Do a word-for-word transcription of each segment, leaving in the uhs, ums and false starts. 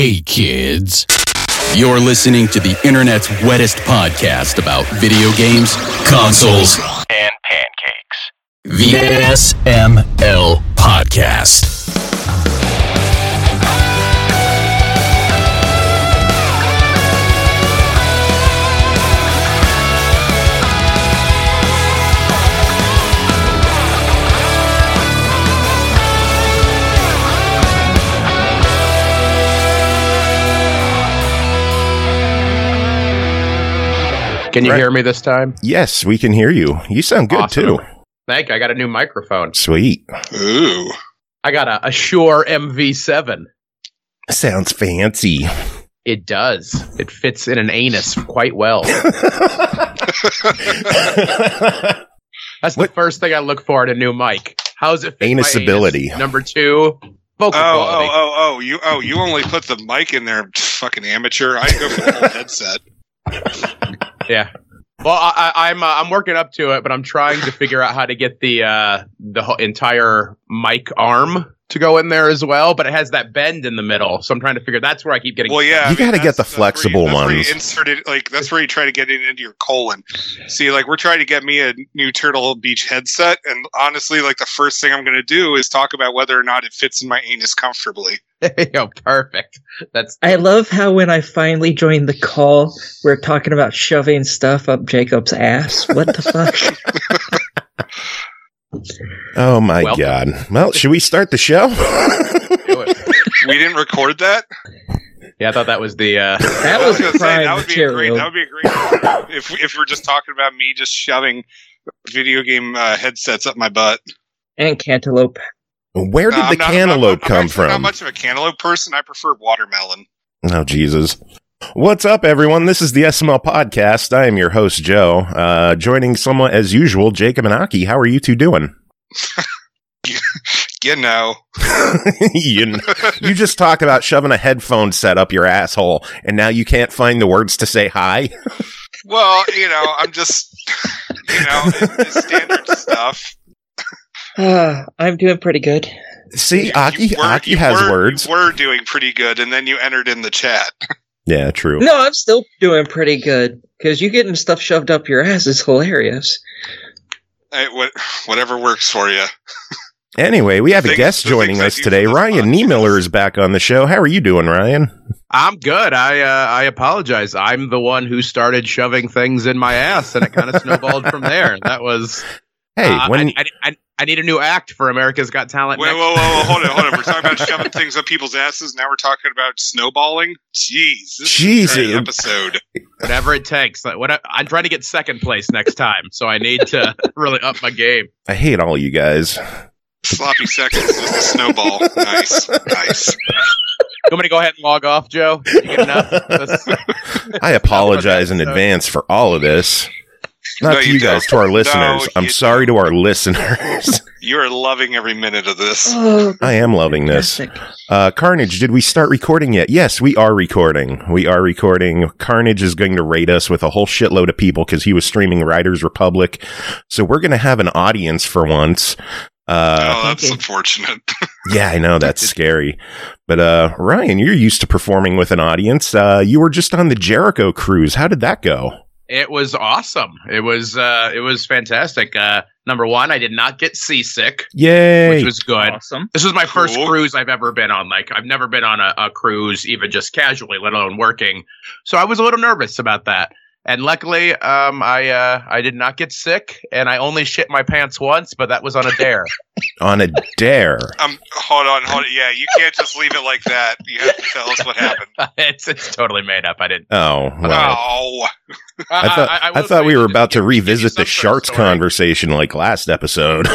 Hey, kids. You're listening to the internet's wettest podcast about video games, consoles, and pancakes. The S M L Podcast. Can you right. hear me this time? Yes, we can hear you. You sound good, Awesome. too. Thank you. I got a new microphone. Sweet. Ooh. I got a, a Shure M V seven. Sounds fancy. It does. It fits in an anus quite well. That's the What? first thing I look for in a new mic. How's it fit my Anusability. anus? Number two, vocal Oh, quality. oh, oh, oh, you, oh, you only put the mic in there, fucking amateur. I go for the whole headset. Yeah. Well, I, I, I'm uh, I'm working up to it, but I'm trying to figure out how to get the uh, the whole entire mic arm to go in there as well. But it has that bend in the middle, so I'm trying to figure. That's where I keep getting. Well, yeah, I You mean, gotta get that's- the that's where you- flexible that's where you ones. insert it, like that's where you try to get it into your colon. See, like we're trying to get me a new Turtle Beach headset, and honestly, like the first thing I'm going to do is talk about whether or not it fits in my anus comfortably. Yo, perfect. That's I love how when I finally joined the call, we're talking about shoving stuff up Jacob's ass. What the fuck? Oh, my Welcome. God. Well, should we start the show? do it. We didn't record that. Yeah, I thought that was the. Uh, That I was gonna say, prime that would be a great. material. That would be a great. if if we're just talking about me just shoving video game uh, headsets up my butt. And cantaloupe. Where did No, the I'm not- cantaloupe I'm, I'm come actually not from? much of a cantaloupe person. I prefer watermelon. Oh, Jesus. What's up, everyone? This is the S M L Podcast. I am your host, Joe. Uh, joining somewhat as usual, Jacob and Aki. How are you two doing? You know. you, kn- you just talked about shoving a headphone set up your asshole, and now you can't find the words to say hi? Well, you know, I'm just, you know, it's, it's standard stuff. Uh, I'm doing pretty good. See, You- Aki, you were- Aki you has were- words. You were doing pretty good, and then you entered in the chat. Yeah, true. No, I'm still doing pretty good. Because you getting stuff shoved up your ass is hilarious. Hey, what, whatever works for you. Anyway, we have a Things- guest the joining things I us do today. for this Ryan podcast. Niemiller is back on the show. How are you doing, Ryan? I'm good. I uh, I apologize. I'm the one who started shoving things in my ass, and it kind of snowballed from there. That was. Hey, uh, when I, I, I, I need a new act for America's Got Talent. Wait, next- whoa, whoa, whoa, hold on, hold on. We're talking about shoving things up people's asses. Now we're talking about snowballing. Jeez, this Jeez, is a great it- episode. Whatever it takes. Like, what I'm trying to get second place next time, so I need to really up my game. I hate all you guys. Sloppy seconds with the snowball. Nice, nice. You want me to go ahead and log off, Joe? Did you get enough? This- I apologize in episode. advance for all of this. Not No, to you you guys, don't. to our listeners. No, I'm you sorry to our listeners. You are loving every minute of this. Oh, I am loving this. fantastic. Uh, Carnage, did we start recording yet? Yes, we are recording. We are recording. Carnage is going to raid us with a whole shitload of people because he was streaming Riders Republic. So we're going to have an audience for once. Uh, Oh, that's okay. unfortunate. yeah, I know that's scary. But, uh, Ryan, you're used to performing with an audience. Uh, you were just on the Jericho cruise. How did that go? It was awesome. It was uh, it was fantastic. Uh, number one, I did not get seasick, Yay. which was good. Awesome. This was my first Cool. cruise I've ever been on. Like, I've never been on a, a cruise, even just casually, let alone working. So I was a little nervous about that. And luckily, um, I uh, I did not get sick, and I only shit my pants once, but that was on a dare. On a dare. Um, hold on, hold on. Yeah, you can't just leave it like that. You have to tell us what happened. it's it's totally made up. I didn't. Oh, well. Oh, I thought I, will thought say we were just about to give- give you revisit some the sort of Sharks story. conversation like last episode.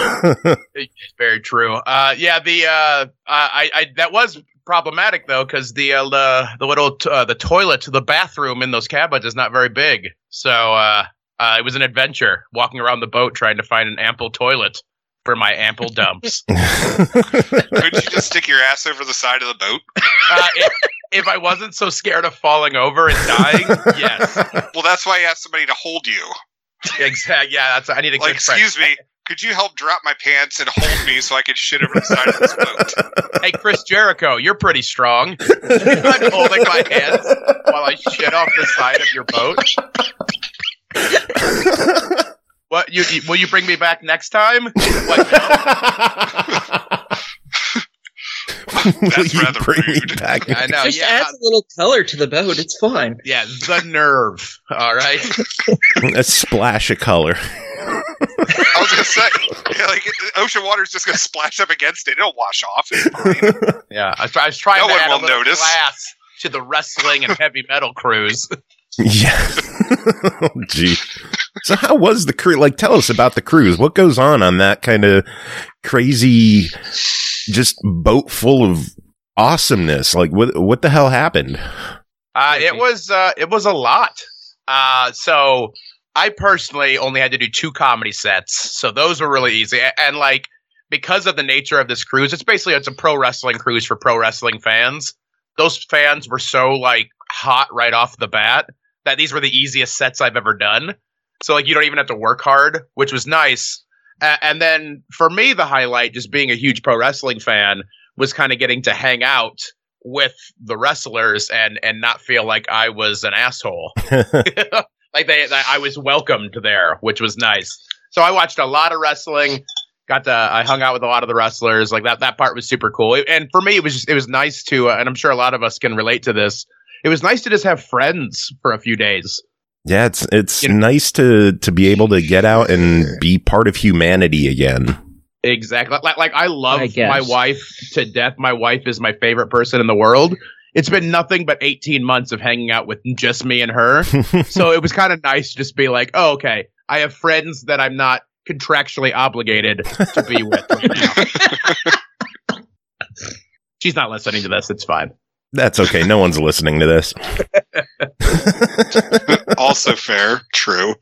Very true. Uh, yeah, the uh, I, I that was problematic though, because the uh, the the little t- uh, the toilet, the bathroom in those cabins is not very big. So uh, uh, it was an adventure walking around the boat trying to find an ample toilet for my ample dumps. could you just stick your ass over the side of the boat? uh, if, if I wasn't so scared of falling over and dying, yes, Well, that's why I asked somebody to hold you. exactly. Yeah, that's I need a Like, good friend. excuse me, could you help drop my pants and hold me so I could shit over the side of this boat? Hey, Chris Jericho, you're pretty strong. I'm holding my hands while I shit off the side of your boat. What? You, you will you bring me back next time? What? No? That's rather rude. Back? I know. Just Yeah, adds a little color to the boat. It's fine. yeah. The nerve. All right. A splash of color. I was gonna say, yeah, like ocean water's just gonna splash up against it. It'll wash off. It's fine. Yeah. I was, I was trying No to one add will a little notice. class to the wrestling and heavy metal cruise. Yeah. Oh, gee. So how was the cruise? Like, tell us about the cruise. What goes on on that kind of crazy, just boat full of awesomeness? Like, what what the hell happened? Uh, it was uh, it was a lot. Uh, so I personally only had to do two comedy sets, so those were really easy. A- And like because of the nature of this cruise, it's basically it's a pro wrestling cruise for pro wrestling fans. Those fans were so like hot right off the bat that these were the easiest sets I've ever done. So like you don't even have to work hard, which was nice. A- and then for me, the highlight, just being a huge pro wrestling fan, was kind of getting to hang out with the wrestlers and and not feel like I was an asshole. Like they, they, I was welcomed there, which was nice. So I watched a lot of wrestling. Got to, I hung out with a lot of the wrestlers. Like that, that part was super cool. And for me, it was just, it was nice to, uh, and I'm sure a lot of us can relate to this. It was nice to just have friends for a few days. Yeah, it's it's You know- nice to to be able to get out and be part of humanity again. Exactly. Like, like I love I guess. my wife to death. My wife is my favorite person in the world. It's been nothing but eighteen months of hanging out with just me and her. So it was kind of nice to just be like, oh, okay, I have friends that I'm not contractually obligated to be with right now. She's not listening to this. It's fine. That's okay. No one's listening to this. Also fair. True.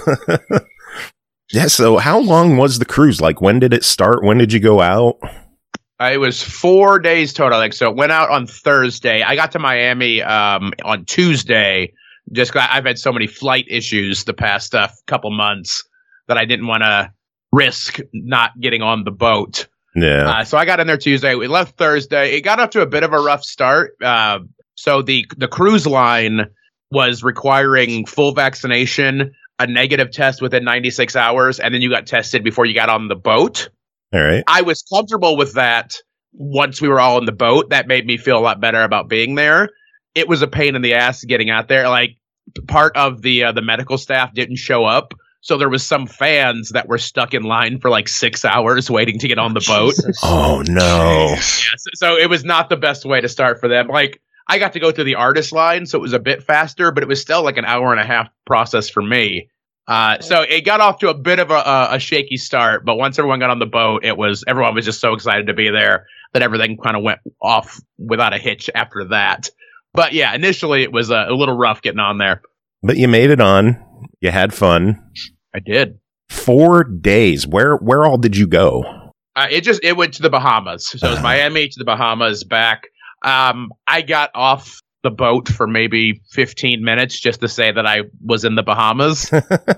Yeah, so how long was the cruise? Like, when did it start? When did you go out? Uh, it was four days total. Like, so it went out on Thursday. I got to Miami um, on Tuesday. Just 'cause I've had so many flight issues the past uh, couple months that I didn't want to risk not getting on the boat. Yeah. Uh, so I got in there Tuesday. We left Thursday. It got off to a bit of a rough start. Uh, so the the cruise line was requiring full vaccination, a negative test within ninety-six hours, and then you got tested before you got on the boat. All right. I was comfortable with that once we were all in the boat. That made me feel a lot better about being there. It was a pain in the ass getting out there. Like part of the uh, the medical staff didn't show up. So there was some fans that were stuck in line for like six hours waiting to get on the boat. Jesus. Oh, no. Yeah, so, so it was not the best way to start for them. Like I got to go through the artist line, so it was a bit faster, but it was still like an hour and a half process for me. Uh, so it got off to a bit of a, a, a shaky start, but once everyone got on the boat, it was everyone was just so excited to be there that everything kind of went off without a hitch after that. But yeah, initially it was a, a little rough getting on there. But you made it on. You had fun. I did. Four days. Where where all did you go? Uh, it just it went to the Bahamas. So it was Uh. Miami to the Bahamas back. Um, I got off the boat for maybe fifteen minutes just to say that I was in the Bahamas.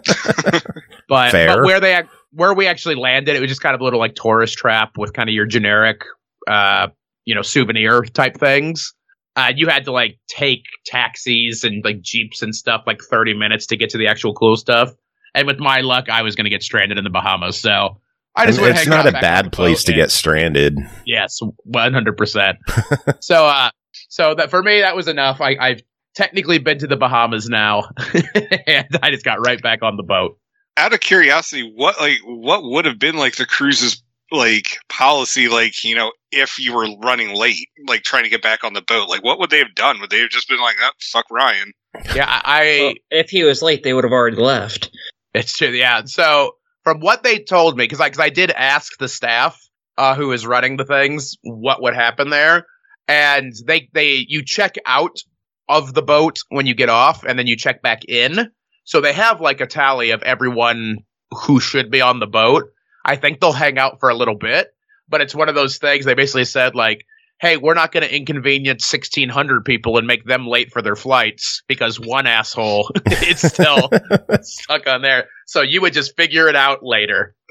but, Fair. but where they ac- where we actually landed, it was just kind of a little like tourist trap with kind of your generic, uh, you know, souvenir type things. Uh, you had to like take taxis and like jeeps and stuff like thirty minutes to get to the actual cool stuff. And with my luck, I was going to get stranded in the Bahamas. So I just And went it's hang not out a back on bad the place boat to and- get stranded. Yes, one hundred percent. So, uh, so that for me, that was enough. I, I've technically been to the Bahamas now, and I just got right back on the boat. Out of curiosity, what like what would have been like the cruise's like policy, like, you know, if you were running late, like trying to get back on the boat? Like, what would they have done? Would they have just been like, oh, fuck Ryan? Yeah, I. Well, if he was late, they would have already left. It's true. Yeah. So from what they told me, because I, cause I did ask the staff uh, who is running the things what would happen there, and they they you check out of the boat when you get off, and then you check back in. So they have like a tally of everyone who should be on the boat. I think they'll hang out for a little bit, but it's one of those things. They basically said like, hey, we're not going to inconvenience sixteen hundred people and make them late for their flights because one asshole is still stuck on there. So you would just figure it out later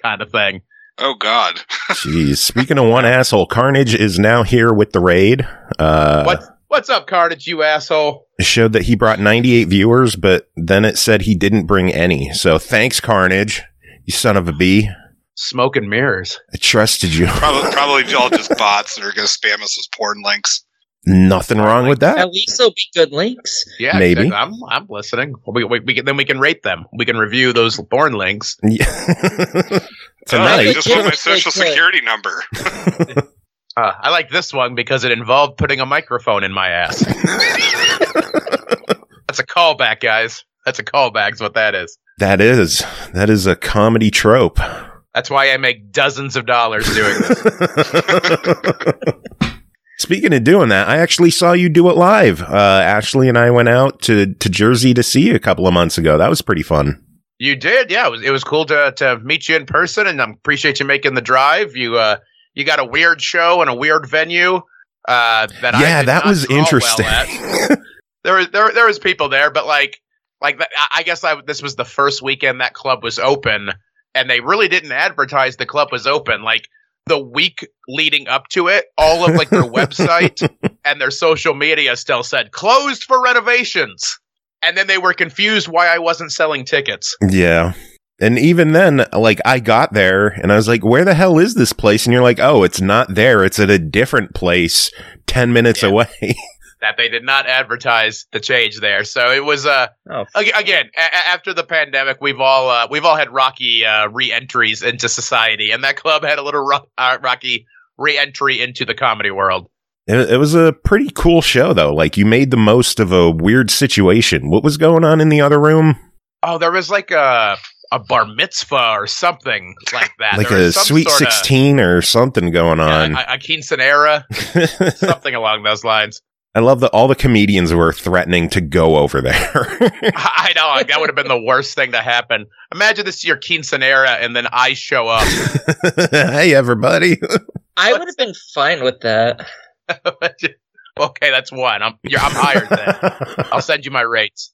kind of thing. Oh, God. Jeez. Speaking of one asshole, Carnage is now here with the raid. Uh, What? What's up, Carnage, you asshole? It showed that he brought ninety-eight viewers, but then it said he didn't bring any. So thanks, Carnage, you son of a bee. Smoke and mirrors. I trusted you. Probably, probably all just bots that are going to spam us with porn links. Nothing wrong with that. At least they'll be good links. Yeah, Maybe. exactly. I'm, I'm listening. We, we, we can, then we can rate them. We can review those porn links. Yeah. Oh, Tonight. I just want my social Like, uh, security number. Uh, I like this one because it involved putting a microphone in my ass. That's a callback, guys. That's a callback is what that is. That is. That is a comedy trope. That's why I make dozens of dollars doing this. Speaking of doing that, I actually saw you do it live. Uh, Ashley and I went out to, to Jersey to see you a couple of months ago. That was pretty fun. You did, yeah. It was, it was cool to to meet you in person, and I appreciate you making the drive. You uh, you got a weird show and a weird venue. Uh, that I Yeah, did that not was draw interesting. Well at. there was there there was people there, but like like that, I guess I this was the first weekend that club was open, and they really didn't advertise the club was open. Like the week leading up to it, all of like their website and their social media still said closed for renovations. And then they were confused why I wasn't selling tickets. Yeah. And even then, like, I got there and I was like, where the hell is this place? And you're like, oh, it's not there. It's at a different place ten minutes Yeah. away. That they did not advertise the change there. So it was, uh, Oh, ag- again, a- after the pandemic, we've all, uh, we've all had rocky, uh, re-entries into society. And that club had a little ro- uh, rocky re-entry into the comedy world. It, it was a pretty cool show, though. Like, you made the most of a weird situation. What was going on in the other room? Oh, there was like a, a bar mitzvah or something like that. Like There a was some Sweet sorta- sixteen or something going on. Yeah, a, a quinceanera, something along those lines. I love that all the comedians were threatening to go over there. I know, like, that would have been the worst thing to happen. Imagine this is your quinceanera and then I show up. Hey, everybody. I would have been fine with that. Okay, that's one. I'm you're, I'm hired then. I'll send you my rates.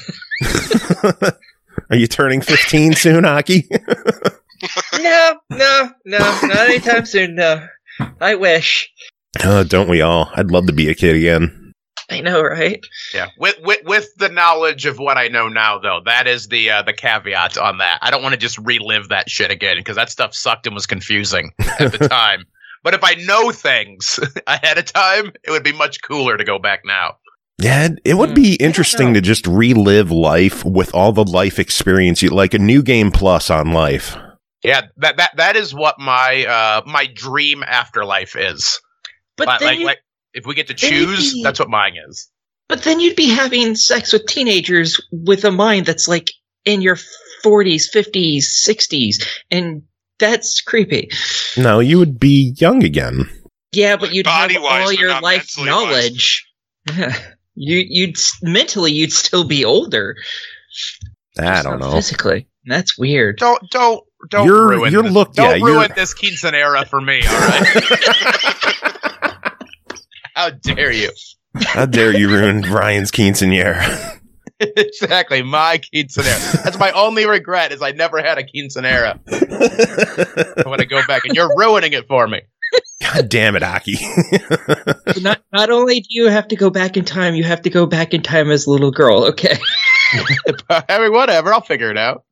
Are you turning fifteen soon, Aki? No, no, no, not anytime soon. No, I wish. Oh, don't we all? I'd love to be a kid again. I know, right? Yeah, with with with the knowledge of what I know now, though, that is the uh, the caveat on that. I don't want to just relive that shit again because that stuff sucked and was confusing at the time. But if I know things ahead of time, it would be much cooler to go back now. Yeah, it- it would be interesting know. to just relive life with all the life experience, you like a new game plus on life. Yeah, that that that is what my uh my dream afterlife is. But Like then, like, you, like if we get to then you'd choose, be- that's what mine is. but then you'd be having sex with teenagers with a mind that's like in your forties, fifties, sixties, and that's creepy. No, you would be young again. Yeah, but you'd have Body-wise, all but your not life mentally knowledge. you, you'd mentally, you'd still be older. I Just don't not know. Physically, that's weird. Don't don't don't You're- ruin you're this, look- don't yeah, ruin you're- this quinceanera for me, all right? How dare you? How dare you ruin Ryan's quinceanera? Exactly, my quinceanera. That's my only regret is I never had a quinceanera. I want to go back, and you're ruining it for me. God damn it, Aki. not not only do you have to go back in time, you have to go back in time as a little girl. Okay. I mean, whatever. I'll figure it out.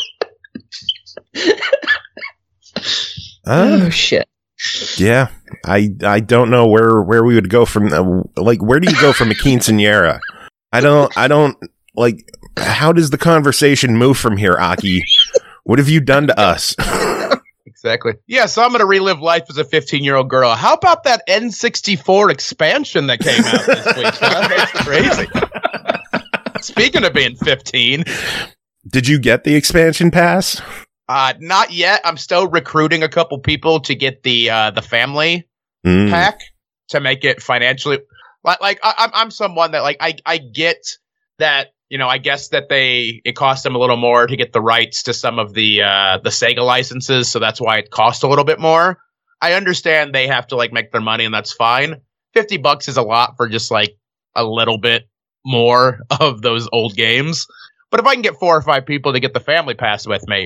Uh, Oh shit. yeah, I I don't know where where we would go from. Uh, like, where do you go from a quinceanera? I don't I don't like. How does the conversation move from here, Aki? What have you done to us? Exactly. Yeah, so I'm going to relive life as a fifteen-year-old girl. How about that N sixty-four expansion that came out this week? Huh? That's crazy. Speaking of being fifteen, Did you get the expansion pass? uh, not yet. I'm still recruiting a couple people to get the uh, the family Mm. pack to make it financially. Like, like I, I'm I'm someone that like I I get that. You know, I guess that they it cost them a little more to get the rights to some of the uh, the Sega licenses, so that's why it cost a little bit more. I understand they have to like make their money, and that's fine. Fifty bucks is a lot for just like a little bit more of those old games. But if I can get four or five people to get the family pass with me,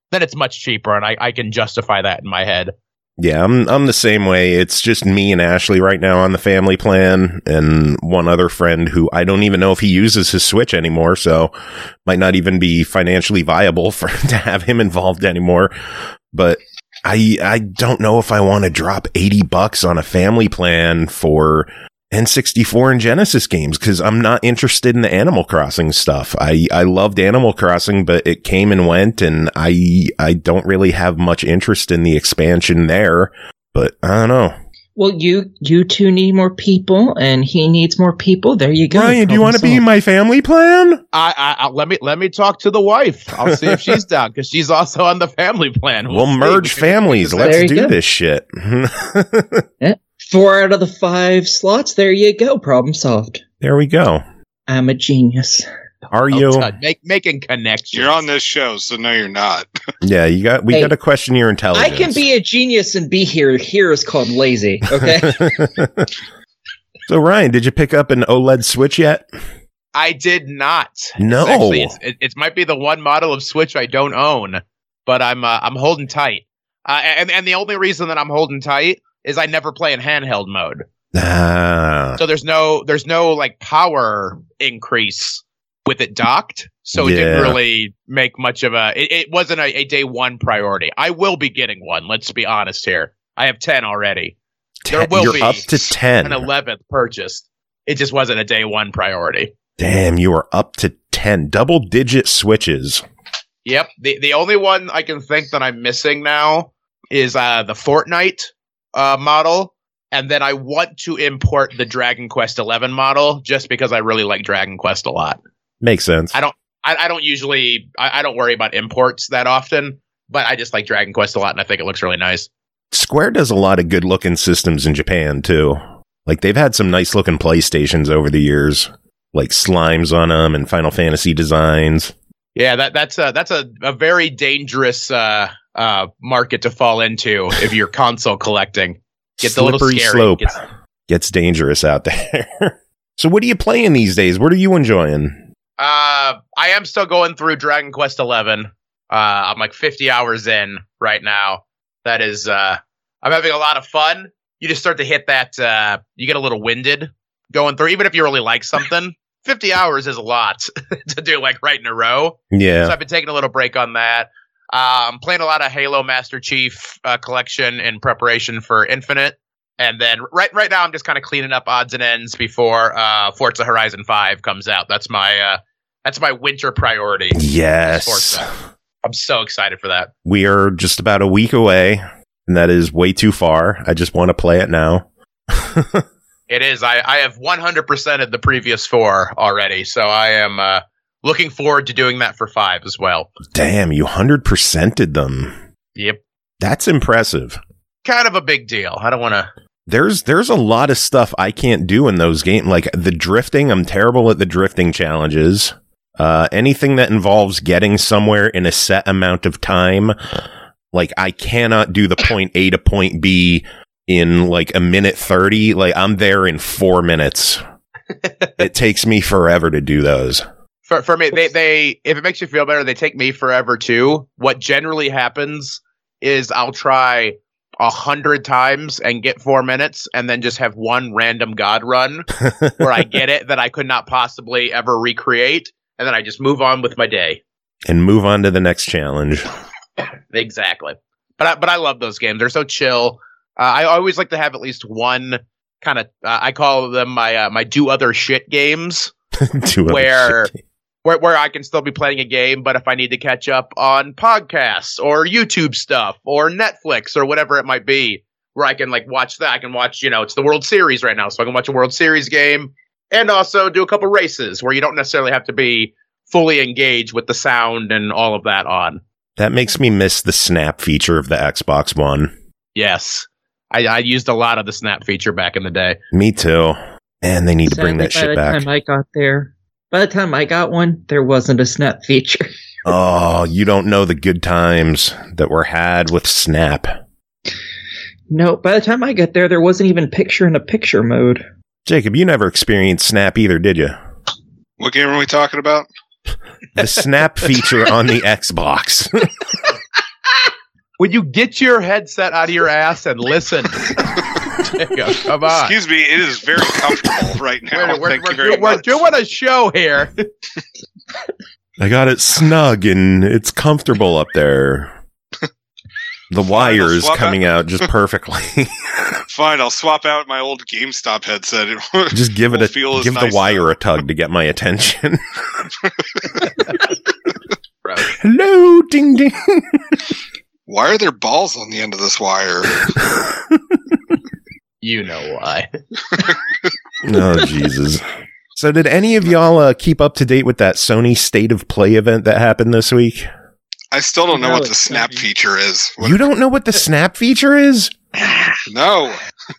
then it's much cheaper, and I, I can justify that in my head. Yeah, I'm I'm the same way. It's just me and Ashley right now on the family plan, and one other friend who I don't even know if he uses his Switch anymore, so might not even be financially viable for to have him involved anymore. But I I don't know if I want to drop eighty bucks on a family plan for N sixty-four and Genesis games, because I'm not interested in the Animal Crossing stuff. I, I loved Animal Crossing, but it came and went, and I I don't really have much interest in the expansion there. But I don't know. Well, you you two need more people, and he needs more people. There you go. Ryan, do you want to be in my family plan? I, I, I let me let me talk to the wife. I'll see if she's down, because she's also on the family plan. We'll, we'll merge we families. Let's do go. this shit. Yeah. Four out of the five slots. There you go. Problem solved. There we go. I'm a genius. Are you oh, Make, making connections? You're on this show, so no, you're not. Yeah, you got. We hey, got to question your intelligence. I can be a genius and be here. Here is called lazy. Okay. So Ryan, did you pick up an OLED Switch yet? I did not. No, it's actually, it's, it, it might be the one model of Switch I don't own, but I'm uh, I'm holding tight. Uh, and and the only reason that I'm holding tight is I never play in handheld mode. Ah. So there's no there's no like power increase with it docked. So it yeah. didn't really make much of a it, it wasn't a, a day one priority. I will be getting one, let's be honest here. I have ten already. Ten, there will you're be up to ten. An eleventh purchased. It just wasn't a day one priority. Damn, you are up to ten. Double digit Switches. Yep. The the only one I can think that I'm missing now is uh the Fortnite Uh, model, and then I want to import the Dragon Quest eleven model just because I really like Dragon Quest a lot. Makes sense. I don't. I, I don't usually. I, I don't worry about imports that often, but I just like Dragon Quest a lot, and I think it looks really nice. Square does a lot of good looking systems in Japan too. Like they've had some nice looking PlayStations over the years, like Slimes on them and Final Fantasy designs. Yeah, that that's a that's a, a very dangerous uh, uh, market to fall into if you're console collecting. Gets Slippery a little scary. slope. Gets, Gets dangerous out there. So what are you playing these days? What are you enjoying? Uh, I am still going through Dragon Quest eleven. Uh, I'm like fifty hours in right now. That is, uh, I'm having a lot of fun. You just start to hit that, uh, you get a little winded going through, even if you really like something. fifty hours is a lot to do like right in a row. Yeah. So I've been taking a little break on that. Uh, I'm playing a lot of Halo Master Chief uh, Collection in preparation for Infinite. And then right right now I'm just kind of cleaning up odds and ends before uh, Forza Horizon five comes out. That's my uh, that's my winter priority. Yes. Forza. I'm so excited for that. We are just about a week away, and that is way too far. I just want to play it now. It is. I, I have one hundred percent of the previous four already, so I am uh, looking forward to doing that for five as well. Damn, you one hundred percented them. Yep. That's impressive. Kind of a big deal. I don't want to... There's there's a lot of stuff I can't do in those games. Like the drifting, I'm terrible at the drifting challenges. Uh, anything that involves getting somewhere in a set amount of time, like I cannot do the point A to point B in like a minute thirty. Like I'm there in four minutes. It takes me forever to do those. For for me, they they if it makes you feel better, they take me forever too. What generally happens is I'll try a hundred times and get four minutes, and then just have one random god run where I get it that I could not possibly ever recreate, and then I just move on with my day and move on to the next challenge. Exactly. But I, but I love those games. They're so chill. Uh, I always like to have at least one kind of, uh, I call them my uh, my do other shit games, do where, other shit. where where I can still be playing a game, but if I need to catch up on podcasts or YouTube stuff or Netflix or whatever it might be, where I can like watch that, I can watch, you know, it's the World Series right now, so I can watch a World Series game and also do a couple races where you don't necessarily have to be fully engaged with the sound and all of that on. That makes me miss the snap feature of the Xbox One. Yes. I, I used a lot of the snap feature back in the day. Me too. And they need to bring that shit back. By the time I got there, by the time I got one, there wasn't a snap feature. Oh, you don't know the good times that were had with Snap. No, by the time I got there, there wasn't even picture-in-a-picture mode. Jacob, you never experienced Snap either, did you? What game are we talking about? The Snap feature on the Xbox. Would you get your headset out of your ass and listen? Jacob, come on. Excuse me, it is very comfortable right now. We're, we're, Thank we're, you very we're much. doing a show here. I got it snug and it's comfortable up there. The wires swap coming out just perfectly. Fine, I'll swap out my old GameStop headset. It Just give it will a feel as give nice the wire though. a tug to get my attention. Right. Hello, ding ding. Why are there balls on the end of this wire? You know why. Oh Jesus. So did any of y'all uh, keep up to date with that Sony State of Play event that happened this week? I still don't know No, what the it's snap not. feature is. What- You don't know what the snap feature is? No.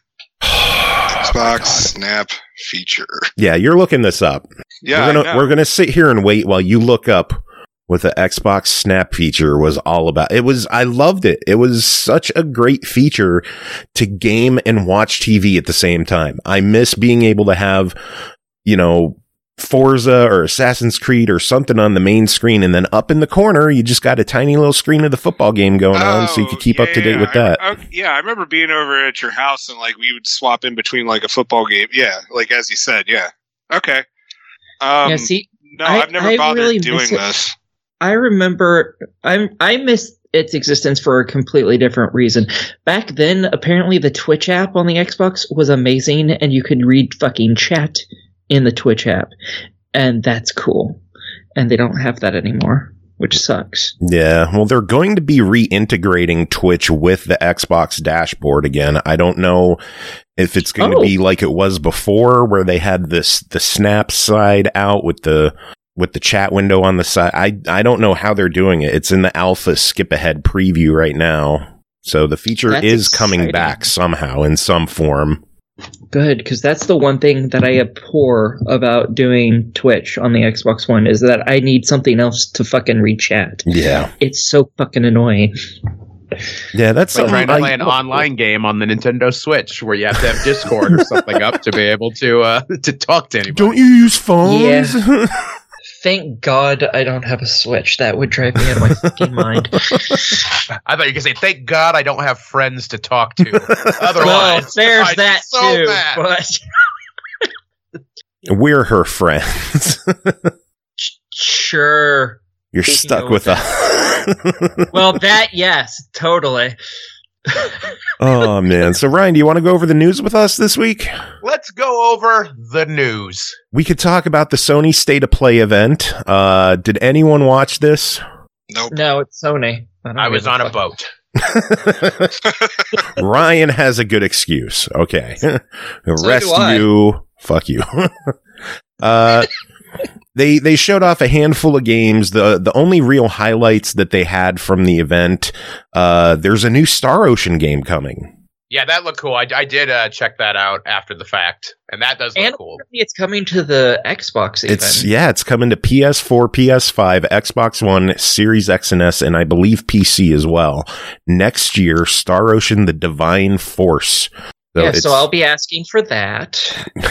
Xbox Snap feature. Yeah, you're looking this up. Yeah, we're I gonna know. we're gonna sit here and wait while you look up what the Xbox Snap feature was all about. It was I loved it. It was such a great feature to game and watch T V at the same time. I miss being able to have, you know, Forza or Assassin's Creed or something on the main screen, and then up in the corner you just got a tiny little screen of the football game going on, so you could keep Oh, up to date yeah, with I- that. I, yeah, I remember being over at your house and like we would swap in between like a football game. Yeah, like as you said, yeah. Okay. Um, yeah, see, no, I- I've never I bothered really doing miss it. this. I remember I I missed its existence for a completely different reason. Back then, apparently the Twitch app on the Xbox was amazing, and you could read fucking chat in the Twitch app, and that's cool. And they don't have that anymore, which sucks. Yeah, well, they're going to be reintegrating Twitch with the Xbox dashboard again. I don't know if it's going Oh. to be like it was before, where they had this the snap side out with the with the chat window on the side. I I don't know how they're doing it. It's in the alpha skip ahead preview right now, so the feature That's is coming exciting. back somehow in some form. Good, because that's the one thing that I abhor about doing Twitch on the Xbox One is that I need something else to fucking read chat. Yeah, It's so fucking annoying. yeah, that's Like something trying to I- play an online game on the Nintendo Switch where you have to have Discord or something up to be able to uh, to talk to anybody. Don't you use phones? Thank God I don't have a Switch. That would drive me out of my fucking mind. I thought you were gonna say, "Thank God I don't have friends to talk to." Well, Otherwise, there's I'd be that so too. mad. But We're her friends. sure. You're You can stuck go with with us. Well, that yes, totally. Oh man. So Ryan, do you want to go over the news with us this week? Let's go over the news. We could talk about the Sony State of Play event. Uh, did anyone watch this? Nope. No, it's Sony. don't I was give on a fuck. boat. Ryan has a good excuse. Okay. The So rest do I. of you, fuck you. uh, they they showed off a handful of games. The the only real highlights that they had from the event, uh, there's a new Star Ocean game coming. Yeah, that looked cool. I, I did uh, check that out after the fact, and that does look And cool. it's coming to the Xbox even. It's yeah, it's coming to P S four, P S five, Xbox One, Series X and S, and I believe P C as well. Next year, Star Ocean: The Divine Force. So yeah, it's- so I'll be asking for that.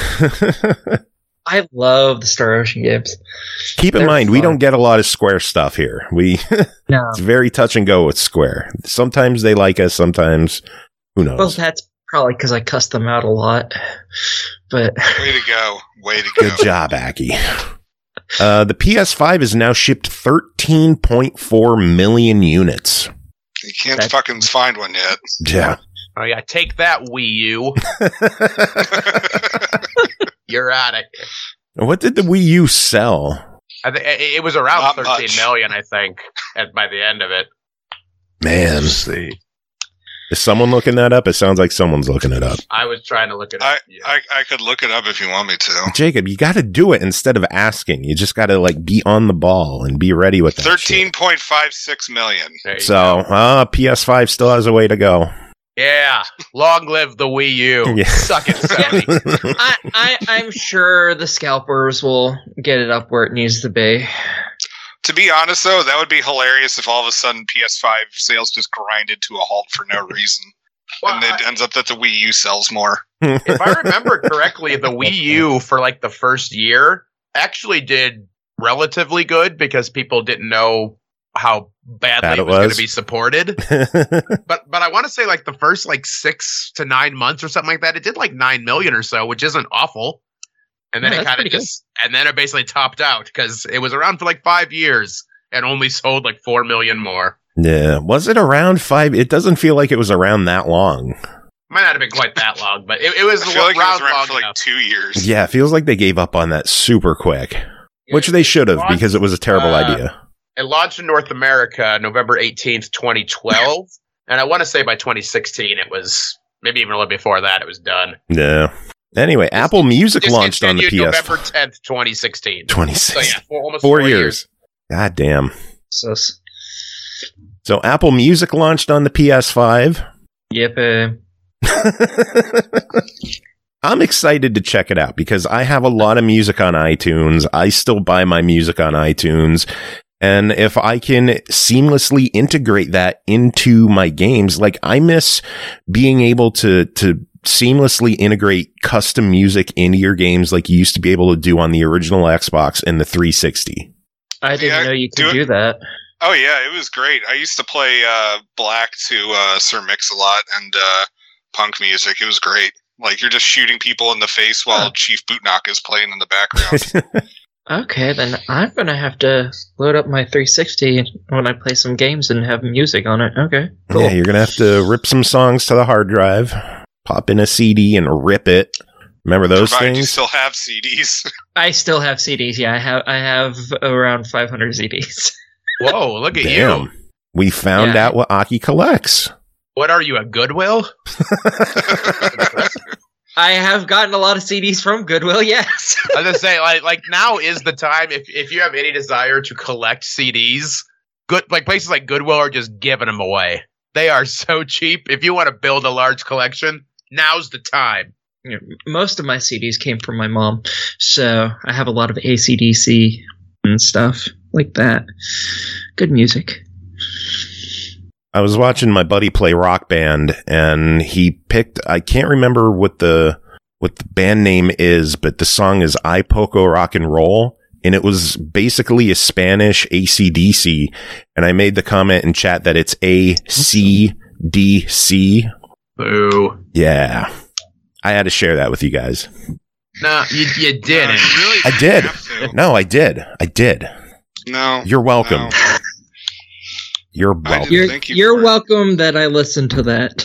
I love the Star Ocean games. Keep in They're mind, we fun. don't get a lot of Square stuff here. We No. it's very touch and go with Square. Sometimes they like us, sometimes who knows. Well, that's probably because I cuss them out a lot. But Way to go. Way to go. Good job, Aki. Uh, the P S five has now shipped thirteen point four million units. You can't That- fucking find one yet. Yeah. Oh yeah, take that Wii U. You're at it. What did the Wii U sell? I think it it was around Not thirteen much. million. I think, at by the end of it. Man. Let's see. Is someone looking that up? It sounds like someone's looking it up. I was trying to look it up. I, Yeah. I I could look it up if you want me to. Jacob, you got to do it instead of asking. You just got to like be on the ball and be ready with that. Thirteen point five six million. There you shit. So, go. uh, P S five still has a way to go. Yeah, long live the Wii U. Yeah. Suck it, Sony. I, I, I'm sure the scalpers will get it up where it needs to be. To be honest, though, that would be hilarious if all of a sudden P S five sales just grinded to a halt for no reason, Well, and it I- ends up that the Wii U sells more. if I remember correctly, the Wii U for like the first year actually did relatively good because people didn't know how badly Bad it it was, going to was. be supported. but but I want to say like the first like six to nine months or something like that, it did like nine million or so, which isn't awful. And then Yeah, it that's kind of pretty just, and then it basically topped out because it was around for like five years and only sold like four million more. Yeah. Was it around five? It doesn't feel like it was around that long. Might not have been quite that long, but it, it was I feel like it around was around long for like enough. two years. Yeah, it feels like they gave up on that super quick, which they should have because it was a terrible uh, idea. It launched in North America November eighteenth, twenty twelve. And I want to say by twenty sixteen, it was maybe even a little before that, it was done. Yeah. Anyway, Apple Music launched on the P S. November tenth, twenty sixteen. twenty So six. yeah, four, almost Four, four, years. years. God damn. So, So Apple Music launched on the P S five. yep. Uh, I'm excited to check it out because I have a lot of music on iTunes. I still buy my music on iTunes. And if I can seamlessly integrate that into my games, like I miss being able to, to seamlessly integrate custom music into your games like you used to be able to do on the original Xbox and the three sixty. I didn't Yeah, know you do could it. do that. Oh yeah, it was great. I used to play uh, Black to uh, Sir Mix-a-Lot and uh, punk music. It was great. Like you're just shooting people in the face while Huh. Chief Bootnock is playing in the background. Okay, then I'm gonna have to load up my three sixty when I play some games and have music on it. Okay, cool. Yeah, you're going to have to rip some songs to the hard drive, pop in a C D and rip it. Remember those Provided you things? still have C Ds. I still have C Ds. Yeah, I have. I have around five hundred C Ds. Whoa, look at you. Damn. We found Yeah. out what Aki collects. What are you, a Goodwill? I have gotten a lot of C Ds from Goodwill. Yes. I was gonna say, like, like now is the time if if you have any desire to collect C Ds. Good, like places like Goodwill are just giving them away. They are so cheap. If you want to build a large collection, now's the time. You know, most of my C Ds came from my mom, so I have a lot of A C D C and stuff like that. Good music. I was watching my buddy play Rock Band, and he picked, I can't remember what the what the band name is, but the song is I Poco Rock and Roll, and it was basically a Spanish A C D C, and I made the comment in chat that it's A C D C. Boo. Yeah. I had to share that with you guys. No, you you No, didn't. you really I didn't did. have to. No, I did. I did. No. You're welcome. No. You're I welcome. didn't- You're Thank you you're for it. welcome that I listened to that.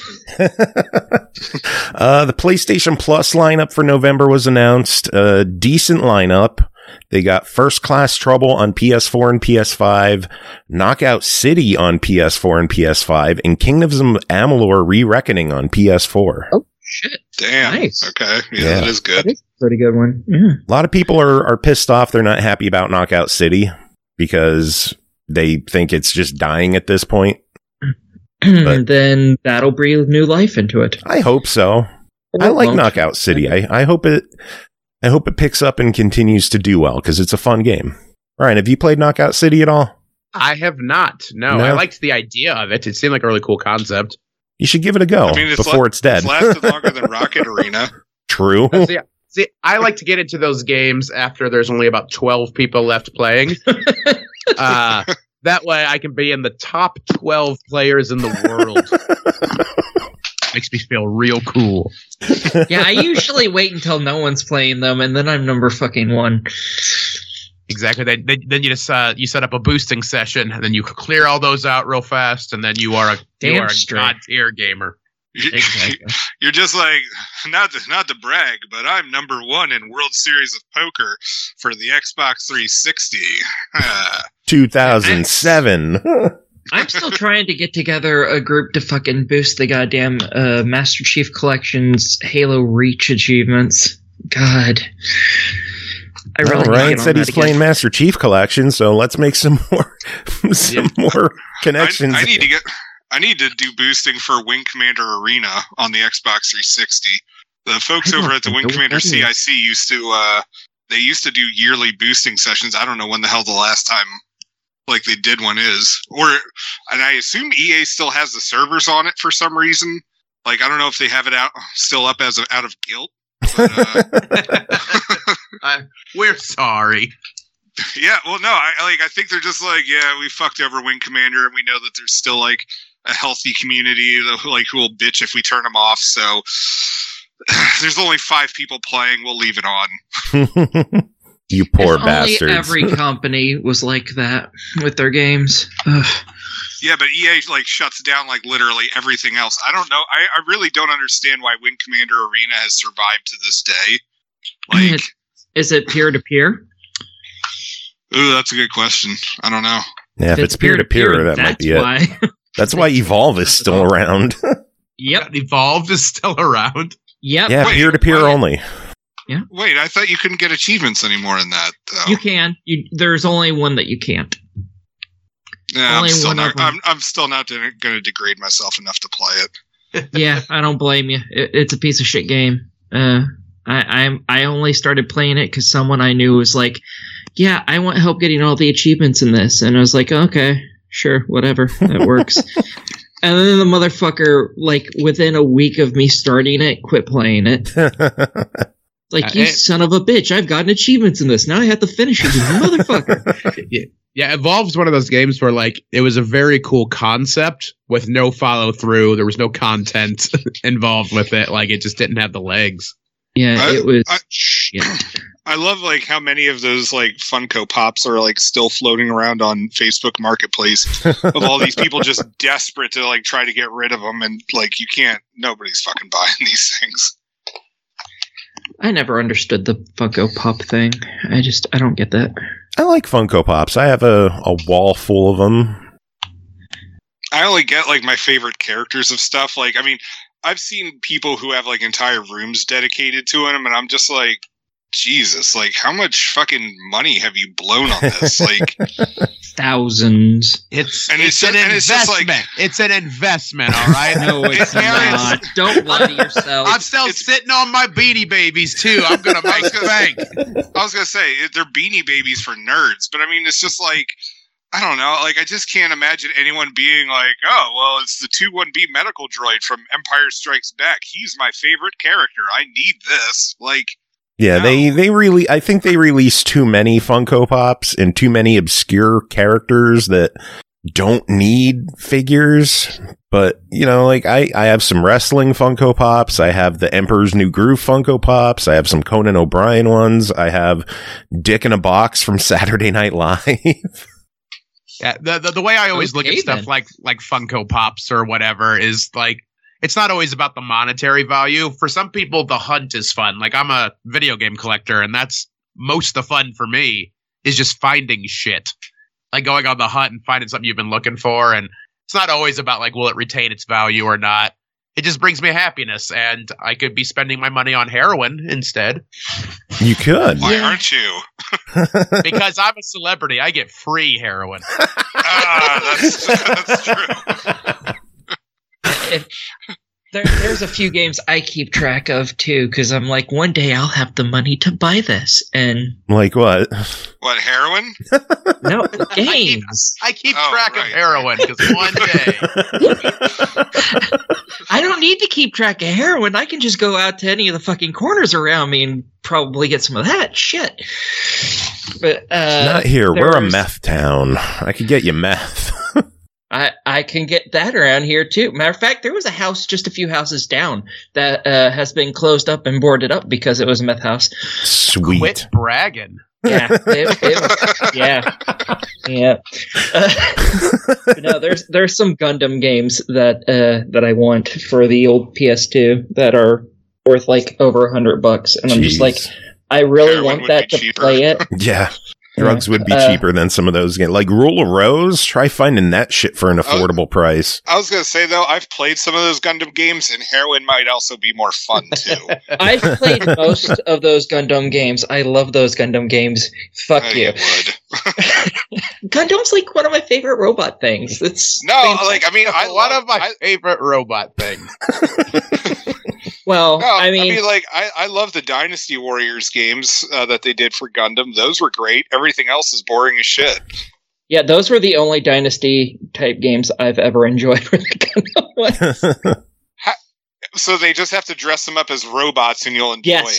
uh, the PlayStation Plus lineup for November was announced. A decent lineup. They got First Class Trouble on P S four and P S five, Knockout City on P S four and P S five, and Kingdoms of Amalur Re-Reckoning on P S four. Oh shit! Damn. Nice. Okay. Yeah, Yeah. that is good. That is a pretty good one. Yeah. A lot of people are, are pissed off. They're not happy about Knockout City because they think it's just dying at this point. But- Then that'll breathe new life into it. I hope so. I Or like won't. Knockout City. I, I hope it I hope it picks up and continues to do well because it's a fun game. Ryan, have you played Knockout City at all? I have not. No, No? I liked the idea of it. It seemed like a really cool concept. You should give it a go I mean, it's before la- it's dead. It's lasted longer than Rocket Arena. True. Uh, see, see, I like to get into those games after there's only about twelve people left playing. Uh, that way I can be in the top twelve players in the world. Makes me feel real cool. Yeah, I usually wait until no one's playing them, and then I'm number fucking one. Exactly. Then, then, then you just uh, you set up a boosting session, and then you clear all those out real fast, and then you are a you Damn are a straight. god tier gamer. Exactly. You're just like, not to, not to brag, but I'm number one in World Series of Poker for the Xbox three sixty. Ah. two thousand seven. I'm still trying to get together a group to fucking boost the goddamn uh, Master Chief Collection's Halo Reach achievements. God. I Well, really need to Ryan get on said that he's again. playing Master Chief Collection, so let's make some more some more I, connections. I need to get. I need to do boosting for Wing Commander Arena on the Xbox three sixty. The folks I don't over at the know Wing what Commander that is. C I C used to. Uh, they used to do yearly boosting sessions. I don't know when the hell the last time like they did one is, or and I assume E A still has the servers on it for some reason. Like I don't know if they have it out still up as a, out of guilt. But, uh, Uh, we're sorry. Yeah, well, no, I like. I think they're just like, yeah, we fucked over Wing Commander, and we know that there's still like a healthy community, like who will bitch if we turn them off. So there's only five people playing. We'll leave it on. You poor if bastards. Only every company was like that with their games. Ugh. Yeah, but E A like shuts down like literally everything else. I don't know. I, I really don't understand why Wing Commander Arena has survived to this day. Like, is it peer to peer? Ooh, that's a good question. I don't know. Yeah, if, if it's peer to peer, that might be why. it. That's why Evolve is still around. Yep, Evolve is still around. Yep. Yeah, peer to peer only. Yeah. Wait, I thought you couldn't get achievements anymore in that. Though. You can. You, there's only one that you can't. Yeah, I'm still, not, I'm, I'm still not going to degrade myself enough to play it. Yeah, I don't blame you. It, it's a piece of shit game. Uh, I I'm, I only started playing it because someone I knew was like, "Yeah, I want help getting all the achievements in this," and I was like, "Okay, sure, whatever, that works." And then the motherfucker, like within a week of me starting it, quit playing it. Like, uh, you it, son of a bitch! I've gotten achievements in this. Now I have to finish it, you motherfucker. Yeah. Yeah, Evolve's one of those games where, like, it was a very cool concept with no follow-through. There was no content involved with it. Like, it just didn't have the legs. Yeah, I, it was... I, yeah. I love, like, how many of those, like, Funko Pops are, like, still floating around on Facebook Marketplace of all these people just desperate to, like, try to get rid of them. And, like, you can't... Nobody's fucking buying these things. I never understood the Funko Pop thing. I just... I don't get that. I like Funko Pops. I have a, a wall full of them. I only get, like, my favorite characters of stuff. Like, I mean, I've seen people who have, like, entire rooms dedicated to them, and I'm just like, Jesus, like, how much fucking money have you blown on this? Like... Thousands. It's, and it's, it's an just, and investment. It's, just like, it's an investment, all right? No, it's not. Don't lie to yourself. I'm still it's, sitting on my Beanie Babies, too. I'm going to make bank. I was going to say, they're Beanie Babies for nerds, but I mean, it's just like, I don't know, like, I just can't imagine anyone being like, oh, well, it's the two one B medical droid from Empire Strikes Back. He's my favorite character. I need this. Like, Yeah, no. they, they really, I think they released too many Funko Pops and too many obscure characters that don't need figures. But, you know, like, I, I have some wrestling Funko Pops. I have the Emperor's New Groove Funko Pops. I have some Conan O'Brien ones. I have Dick in a Box from Saturday Night Live. Yeah, the, the, the way I always okay, look at stuff then. like like Funko Pops or whatever is like, it's not always about the monetary value. For some people, the hunt is fun. Like, I'm a video game collector, and that's most the fun for me is just finding shit. Like going on the hunt and finding something you've been looking for. And it's not always about, like, will it retain its value or not? It just brings me happiness, and I could be spending my money on heroin instead. You could. Why yeah. aren't you? Because I'm a celebrity. I get free heroin. Ah, that's, that's true. If, there, there's a few games I keep track of too, because I'm like, one day I'll have the money to buy this, and like what? What, heroin? No, games. I keep, I keep oh, track right. of heroin because one day I don't need to keep track of heroin. I can just go out to any of the fucking corners around me and probably get some of that shit. But uh, not here. We're a meth town. I could get you meth. I, I can get that around here, too. Matter of fact, there was a house just a few houses down that uh, has been closed up and boarded up because it was a meth house. Sweet. Quit bragging. Yeah. It, it, yeah. Yeah. Uh, no, there's there's some Gundam games that uh, that I want for the old P S two that are worth like over a hundred bucks. And Jeez. I'm just like, I really Heroin want that to cheaper. play it. Yeah. Drugs would be uh, cheaper than some of those games. Like Rule of Rose, try finding that shit for an affordable I was, price. I was going to say, though, I've played some of those Gundam games, and heroin might also be more fun, too. I've played most of those Gundam games. I love those Gundam games. Fuck I you. would. Gundam's like one of my favorite robot things. It's No, fantastic. like, I mean, I one love, of my I, favorite robot things. Well, no, I mean, I mean, like, I, I love the Dynasty Warriors games uh, that they did for Gundam. Those were great. Everything else is boring as shit. Yeah, those were the only Dynasty type games I've ever enjoyed for the Gundam ones. How, so they just have to dress them up as robots, and you'll enjoy yes. it.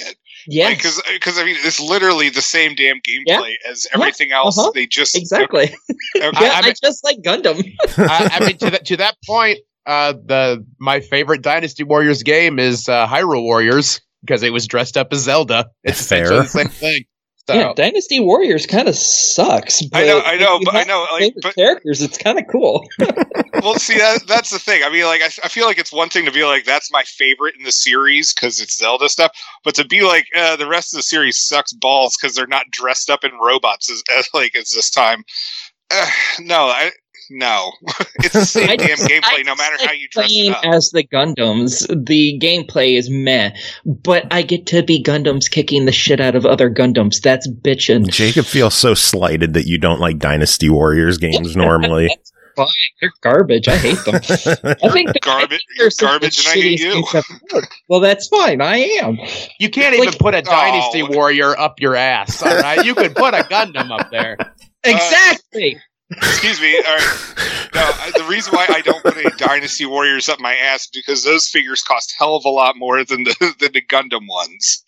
Yeah, because because I mean it's literally the same damn gameplay Yeah. as everything Yeah. else. Uh-huh. They just exactly. Okay. yeah, I I, mean- just like Gundam. I, I mean, to that to that point, uh, the my favorite Dynasty Warriors game is uh, Hyrule Warriors because it was dressed up as Zelda. It's Fair. essentially the same thing. So, Yeah, Dynasty Warriors kind of sucks. But I know, I know, if you but I have know, like, favorite but characters. It's kind of cool. well, see that that's the thing. I mean, like I, I feel like it's one thing to be like that's my favorite in the series because it's Zelda stuff, but to be like uh, the rest of the series sucks balls because they're not dressed up in robots as, as like as this time. Uh, no, I no, it's the same I damn just- gameplay I no matter just how you dress playing it up. as the Gundams, the gameplay is meh, but I get to be Gundams kicking the shit out of other Gundams. That's bitchin'. Jacob feels so slighted that you don't like Dynasty Warriors games normally. Fine, they're garbage. I hate them. I think the Garbage, they're some of the garbage, and I hate shittiest you. games ever made. Well, that's fine. I am. you can't even Like- put a Dynasty Oh. Warrior up your ass. All right, you could put a Gundam up there. Exactly. Excuse me. All right. No, I- the reason why I don't put any Dynasty Warriors up my ass is because those figures cost hell of a lot more than the than the Gundam ones.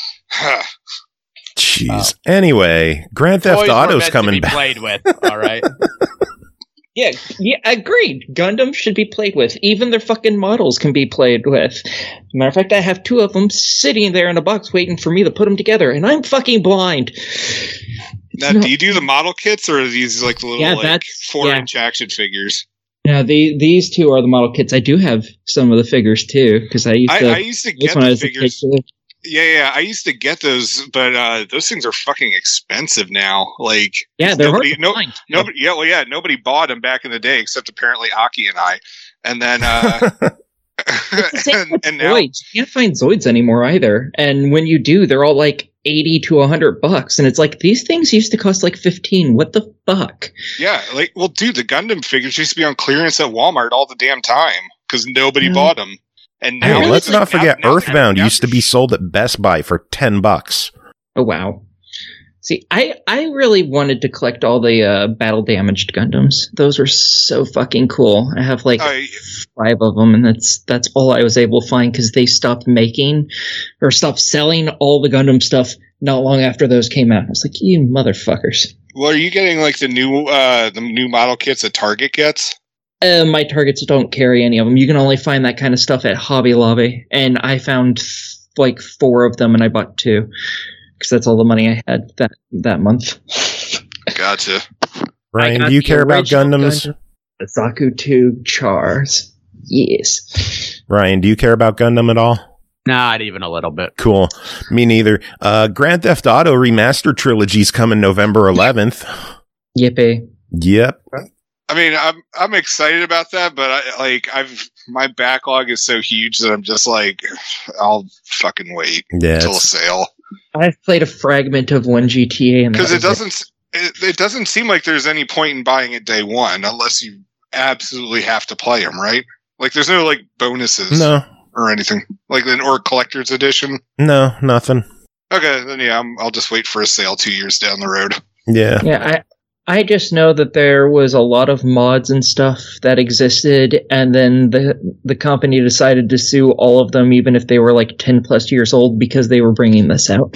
Jeez. Anyway, Grand Theft Toys were Auto's meant to coming be back. played with. All right. Yeah, yeah, agreed. Gundam should be played with. Even their fucking models can be played with. Matter of fact, I have two of them sitting there in a box waiting for me to put them together, and I'm fucking blind. Now, No. do you do the model kits or are these like the little Yeah, like that's- four yeah. inch action figures? Yeah, the, these two are the model kits. I do have some of the figures too, because I used I, to. I used to this get one the as a kid, figures. too. Yeah, yeah, I used to get those, but uh, those things are fucking expensive now. Like, Yeah, they're nobody, hard to no, find. nobody, yeah, well, yeah, nobody bought them back in the day except apparently Aki and I. And then, uh, It's the same and, with and now, Zoids. You can't find Zoids anymore either. And when you do, they're all like eighty to a hundred bucks. And it's like, these things used to cost like fifteen. What the fuck? yeah, like, well, dude, the Gundam figures used to be on clearance at Walmart all the damn time because nobody Yeah. bought them. And I now, Hey, really let's like, not forget now- now- Earthbound now- used to be sold at Best Buy for ten bucks. Oh, wow. See, I, I really wanted to collect all the uh, battle damaged Gundams. Those were so fucking cool. I have like I- five of them, and that's that's all I was able to find because they stopped making or stopped selling all the Gundam stuff not long after those came out. I was like, you motherfuckers. well, are you getting like the new, uh, the new model kits that Target gets? Uh, my Targets don't carry any of them. You can only find that kind of stuff at Hobby Lobby, and I found like four of them, and I bought two because that's all the money I had that that month. Gotcha. Ryan, got do you the care about original Gundams? Gundam. The Zaku two Chars. Yes. Ryan, do you care about Gundam at all? Not even a little bit. Cool. Me neither. Uh, Grand Theft Auto Remastered Trilogy's coming November eleventh. Yippee. Yep. I mean, I'm I'm excited about that, but I like I've my backlog is so huge that I'm just like, I'll fucking wait Yeah. until it's- sale I've played a fragment of one G T A, and that because it was doesn't it, it doesn't seem like there's any point in buying it day one unless you absolutely have to play them, right? Like, there's no like bonuses No, or anything like an or collector's edition. no, nothing. Okay, then yeah, I'm, I'll just wait for a sale two years down the road. Yeah. Yeah, I I just know that there was a lot of mods and stuff that existed, and then the the company decided to sue all of them, even if they were like ten plus years old, because they were bringing this out.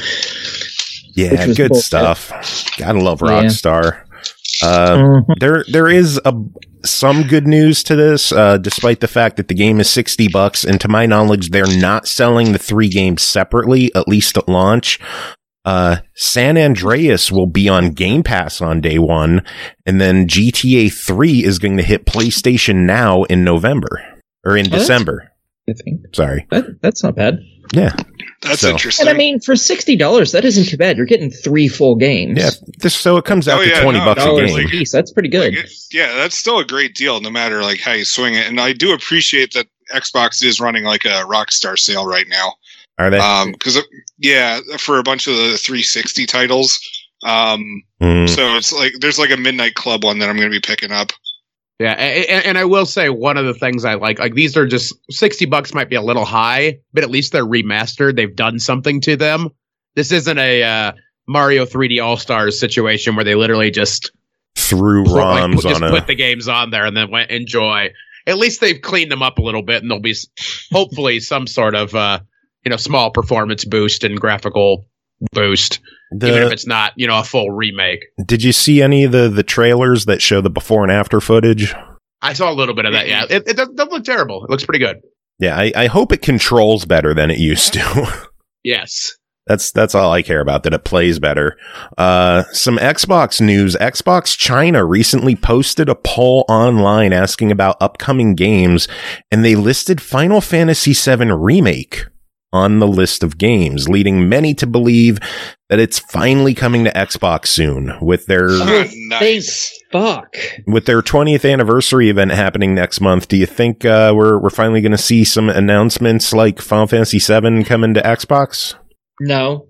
Yeah, Which was good bullshit. stuff. Gotta love Yeah. Rockstar. Uh, Mhm. there, there is a some good news to this, uh, despite the fact that the game is sixty bucks, and to my knowledge, they're not selling the three games separately, at least at launch. Uh, San Andreas will be on Game Pass on day one, and then G T A three is going to hit PlayStation Now in November, or in Oh, that's- December. I think Sorry. that, that's not bad. Yeah. That's So- interesting. And I mean, for sixty dollars, that isn't too bad. You're getting three full games. Yeah. This, so it comes out Oh, to yeah, twenty no, bucks a dollars game. a piece. That's pretty good. Like, it- yeah, that's still a great deal, no matter like how you swing it. And I do appreciate that Xbox is running like a Rockstar sale right now. Are they? Um, because yeah, for a bunch of the three sixty titles. Um, Mm. so it's like there's like a Midnight Club one that I'm going to be picking up. Yeah, and, and I will say one of the things I like, like these are just sixty bucks might be a little high, but at least they're remastered. They've done something to them. This isn't a uh, Mario three D All Stars situation where they literally just Threw put, like, ROMs put- just on put a. the games on there and then went enjoy. At least they've cleaned them up a little bit, and there'll be s- hopefully some sort of uh, you know, small performance boost and graphical boost, The, even if it's not, you know, a full remake. did you see any of the, the trailers that show the before and after footage? I saw a little bit of that. Yeah, it, it doesn't, doesn't look terrible. It looks pretty good. Yeah, I, I hope it controls better than it used to. Yes. That's that's all I care about, that it plays better. Uh, some Xbox news. Xbox China recently posted a poll online asking about upcoming games, and they listed Final Fantasy seven Remake on the list of games, leading many to believe that it's finally coming to Xbox soon with their Oh, Nice. thanks, fuck. with their twentieth anniversary event happening next month. Do you think uh, we're we're finally going to see some announcements like Final Fantasy seven coming to Xbox? No.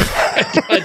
I,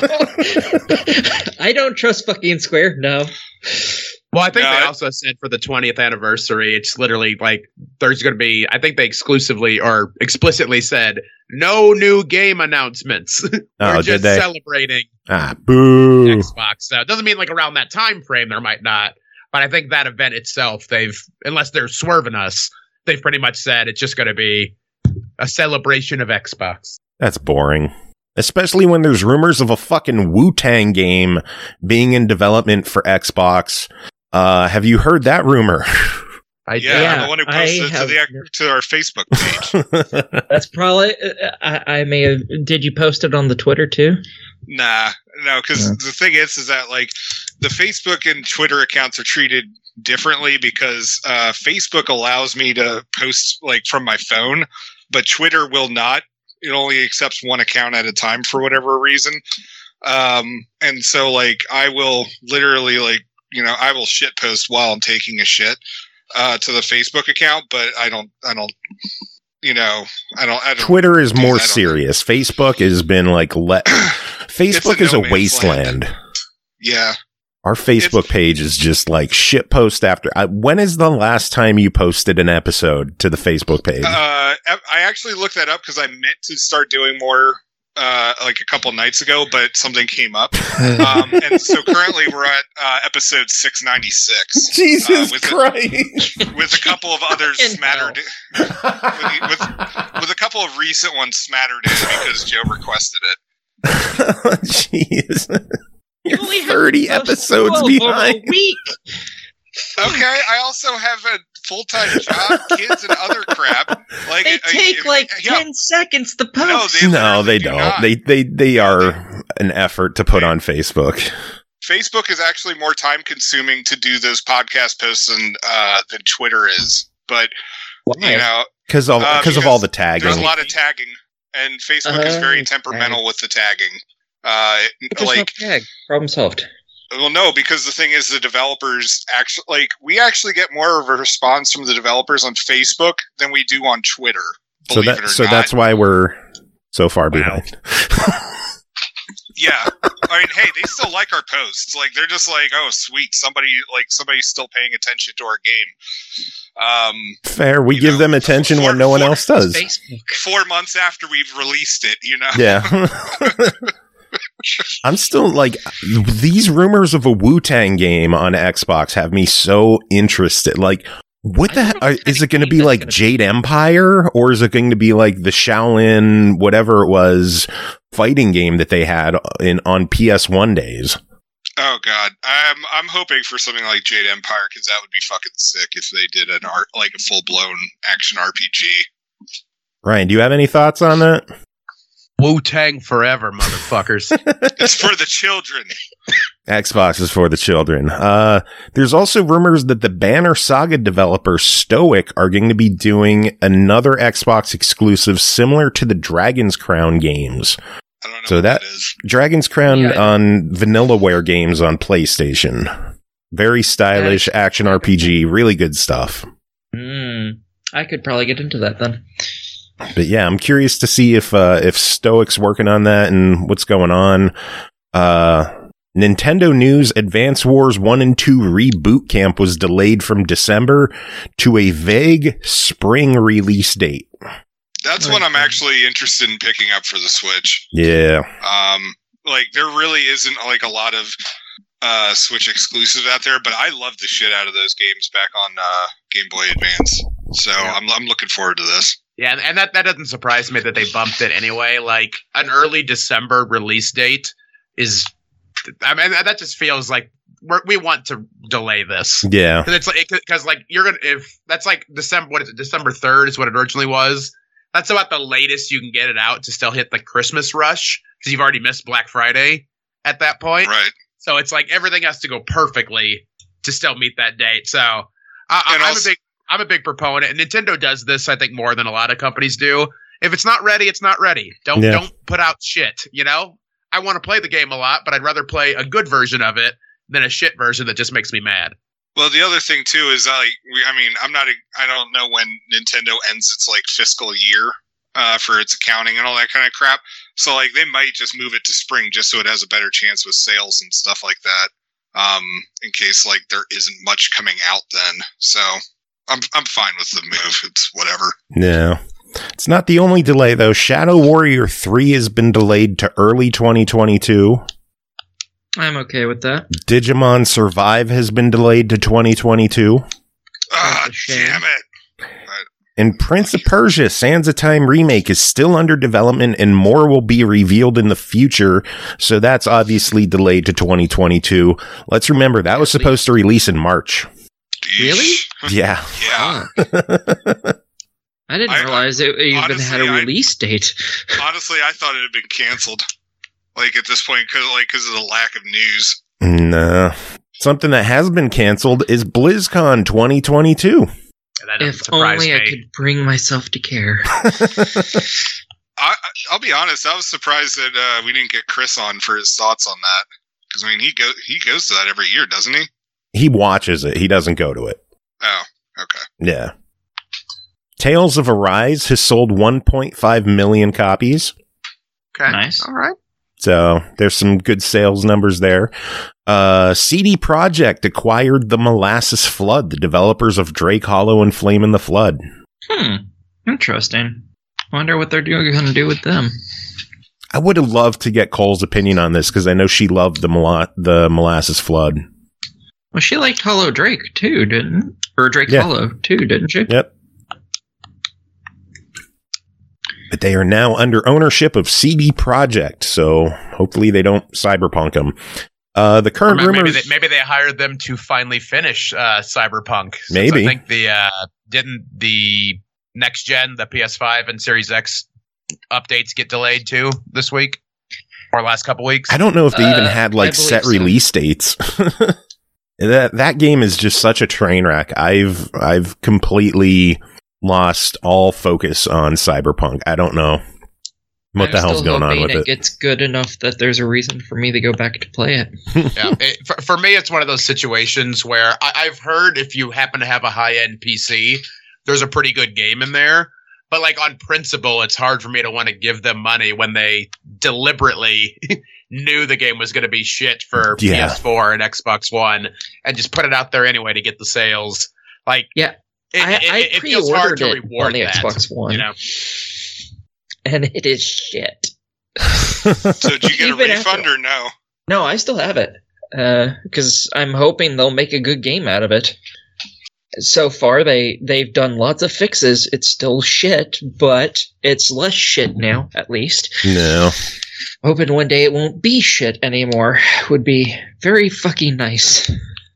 don't, I don't trust fucking Square. No. Well, I think No, they I- also said for the twentieth anniversary, it's literally like there's going to be, I think they exclusively or explicitly said, no new game announcements. Oh, We're did just they? celebrating Ah, boo. Xbox. So it doesn't mean like around that time frame there might not, but I think that event itself, they've, unless they're swerving us, they've pretty much said it's just going to be a celebration of Xbox. That's boring. Especially when there's rumors of a fucking Wu-Tang game being in development for Xbox. Uh, have you heard that rumor? I Yeah, Yeah, I'm the one who I posted it to have- the to our Facebook page. That's probably. Uh, I, I may have. Did you post it on the Twitter too? Nah, no, because Yeah. the thing is, is that like the Facebook and Twitter accounts are treated differently because uh, Facebook allows me to post like from my phone, but Twitter will not. It only accepts one account at a time for whatever reason. Um, and so like I will literally like, you know, I will shit post while I'm taking a shit uh, to the Facebook account, but I don't, I don't, you know, I don't, I don't. Twitter is do more that on serious. Facebook has been like, let Facebook It's a is a no man's wasteland. land. Yeah. Our Facebook page is just like shit post after. I, when is the last time you posted an episode to the Facebook page? Uh, I actually looked that up because I meant to start doing more uh, like a couple nights ago, but something came up. Um, and so currently we're at uh, episode six ninety-six. Jesus uh, with a- Christ. with a couple of others Fucking smattered with, with, with a couple of recent ones smattered in because Joe requested it. Jeez. You're only have thirty to post episodes twelve over behind. a week. Okay, I also have a full-time job, kids, and other crap. Like They I- take I- like yeah, ten seconds to No, post. they No, literally they do don't. not. They they they are an effort to put on Facebook. Facebook is actually more time consuming to do those podcast posts than uh, than Twitter is. But Why? you know, Because of Uh, because of because all the there's tagging. a lot of tagging, and Facebook is Oh, very okay. temperamental with the tagging. Uh, There's like, no tag. Problem solved. well, no, because the thing is, the developers actually like we actually get more of a response from the developers on Facebook than we do on Twitter. So Believe it that or so not. that's why we're so far Wow. behind. Yeah, I mean, hey, they still like our posts. Like, they're just like, oh, sweet, somebody like somebody's still paying attention to our game. Um, Fair. We You give know, them attention for- when no one for- else does. Facebook. four months after we've released it, you know. Yeah. I'm still like, these rumors of a Wu-Tang game on Xbox have me so interested. Like, what the I heck? don't know what Is kind it going to of be game like that's gonna Jade Empire, or is it going to be like the Shaolin, whatever it was, fighting game that they had in on P S one days? Oh God, I'm I'm hoping for something like Jade Empire because that would be fucking sick if they did an art like a full blown action R P G. Ryan, do you have any thoughts on that? Wu-Tang forever, motherfuckers. It's for the children. Xbox is for the children. Uh, there's also rumors that the Banner Saga developer Stoic are going to be doing another Xbox exclusive similar to the Dragon's Crown games. I don't know So what that- that is. Dragon's Crown Yeah. on Vanillaware games on PlayStation. Very stylish action R P G, really good stuff. Mm, I could probably get into that then. But yeah, I'm curious to see if uh, if Stoic's working on that and what's going on. Uh, Nintendo News: Advance Wars one and two Reboot Camp was delayed from December to a vague spring release date. That's what I'm actually interested in picking up for the Switch. Yeah. Um, like there really isn't like a lot of uh, Switch exclusives out there, but I love the shit out of those games back on uh, Game Boy Advance. So I'm I'm looking forward to this. Yeah, and- and that, that doesn't surprise me that they bumped it anyway. Like, an early December release date is, I mean, that just feels like we're, we want to delay this. Yeah. Because it's like, because like you're gonna, if that's like December, what is it? December third is what it originally was. That's about the latest you can get it out to still hit the Christmas rush, because you've already missed Black Friday at that point. Right. So it's like everything has to go perfectly to still meet that date. So I, I, I'm also- a big, I'm a big proponent, and Nintendo does this, I think, more than a lot of companies do. If it's not ready, it's not ready. Don't Yeah. don't put out shit. You know, I want to play the game a lot, but I'd rather play a good version of it than a shit version that just makes me mad. Well, the other thing too is like, we, I mean, I'm not, a, I don't know when Nintendo ends its like fiscal year uh, for its accounting and all that kind of crap. So like, they might just move it to spring just so it has a better chance with sales and stuff like that. Um, in case like there isn't much coming out then. So I'm I'm fine with the move. It's whatever. No. It's not the only delay, though. Shadow Warrior three has been delayed to early twenty twenty-two. I'm okay with that. Digimon Survive has been delayed to twenty twenty-two. Ah, a shame. damn it. And Prince of Persia Sands of Time Remake is still under development, and more will be revealed in the future. So that's obviously delayed to twenty twenty-two. Let's remember, that was supposed to release in March. Really? Yeah. Yeah. Fuck. I didn't I- realize it even honestly, had a I- release date. Honestly, I thought it had been canceled. Like at this point, because like, cause of the lack of news. No. Something that has been canceled is BlizzCon twenty twenty-two. That doesn't If surprise only me. I could bring myself to care. I, I- I'll be honest. I was surprised that uh, we didn't get Chris on for his thoughts on that. Because I mean, he go he goes to that every year, doesn't he? He watches it. He doesn't go to it. Oh, okay. Yeah. Tales of Arise has sold one point five million copies. Okay. Nice. All right. So there's some good sales numbers there. Uh, C D Projekt acquired the Molasses Flood, the developers of Drake Hollow and Flame in the Flood. Hmm. Interesting. Wonder what they're doing going to do with them. I would have loved to get Cole's opinion on this because I know she loved the Mola- the Molasses Flood. Well, she liked Hollow Drake too, didn't? Or Drake Yeah. Hollow too, didn't she? Yep. But they are now under ownership of C D Projekt, so hopefully they don't cyberpunk them. Uh, the Or current maybe, rumors... they, maybe they hired them to finally finish uh, Cyberpunk. Since Maybe. I think the uh, didn't the next gen, the P S five and Series X updates get delayed too this week or last couple weeks. I don't know if they even Uh, had I like believe set so. release dates. that that game is just such a train wreck. I've I've completely lost all focus on Cyberpunk. I don't know what I'm the hell's still going on hoping with it it. gets good enough that there's a reason for me to go back to play it. yeah, it, for, for me, it's one of those situations where I, I've heard if you happen to have a high end P C, there's a pretty good game in there. But like on principle, it's hard for me to want to give them money when they deliberately knew the game was going to be shit for Yeah. P S four and Xbox One and just put it out there anyway to get the sales. Like, Yeah, it, I, it, I it feels hard pre-ordered to it reward on the that, Xbox One, you know? and it is shit. So did you get a Even refund after- or no? No, I still have it because I'm hoping they'll make a good game out of it. So far, they they've done lots of fixes. It's still shit, but it's less shit now, at least. No. Hoping one day it won't be shit anymore would be very fucking nice.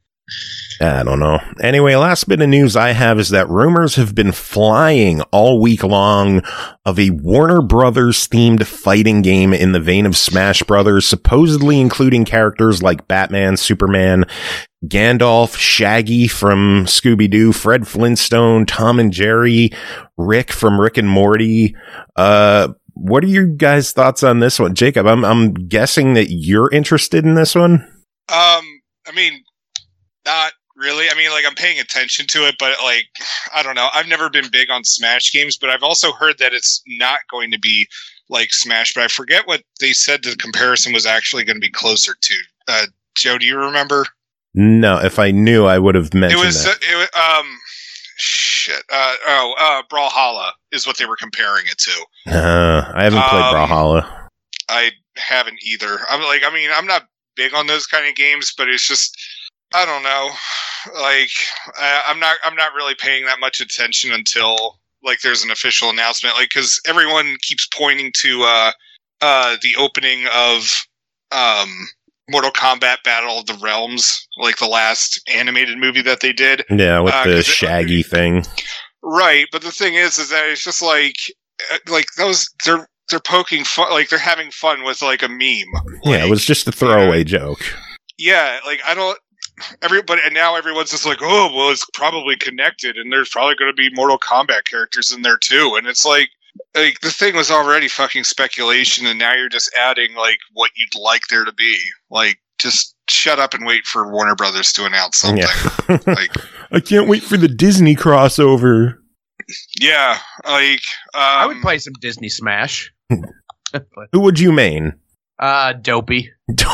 I don't know. Anyway, last bit of news I have is that rumors have been flying all week long of a Warner Brothers themed fighting game in the vein of Smash Brothers, supposedly including characters like Batman, Superman, Gandalf, Shaggy from Scooby-Doo, Fred Flintstone, Tom and Jerry, Rick from Rick and Morty. Uh, what are your guys' thoughts on this one? Jacob, I'm, I'm guessing that you're interested in this one? Um, I mean, not really. I mean, like I'm paying attention to it, but like I don't know. I've never been big on Smash games, but I've also heard that it's not going to be like Smash. But I forget what they said the comparison was actually going to be closer to. Uh, Joe, do you remember? No, if I knew, I would have It mentioned was, that. uh, it was um, shit. Uh, oh, uh, Brawlhalla is what they were comparing it to. Uh, I haven't played Um, Brawlhalla. I haven't either. I'm like, I mean, I'm not big on those kind of games, but it's just, I don't know. Like, I, I'm not, I'm not really paying that much attention until like there's an official announcement, like because everyone keeps pointing to uh, uh, the opening of um, Mortal Kombat Battle of the Realms, like the last animated movie that they did. Yeah, with uh, the it, Shaggy thing. Right, but the thing is, is that it's just like, like those they're they're poking fun, like they're having fun with like a meme. Yeah, like, it was just a throwaway joke. Yeah, like I don't. Everybody, and now everyone's just like, oh, well, it's probably connected, and there's probably going to be Mortal Kombat characters in there too. And it's like, like the thing was already fucking speculation, and now you're just adding like what you'd like there to be. Like, just shut up and wait for Warner Brothers to announce something. Yeah. Like, I can't wait for the Disney crossover. yeah, like um, I would play some Disney Smash. Who would you main? Uh, Dopey.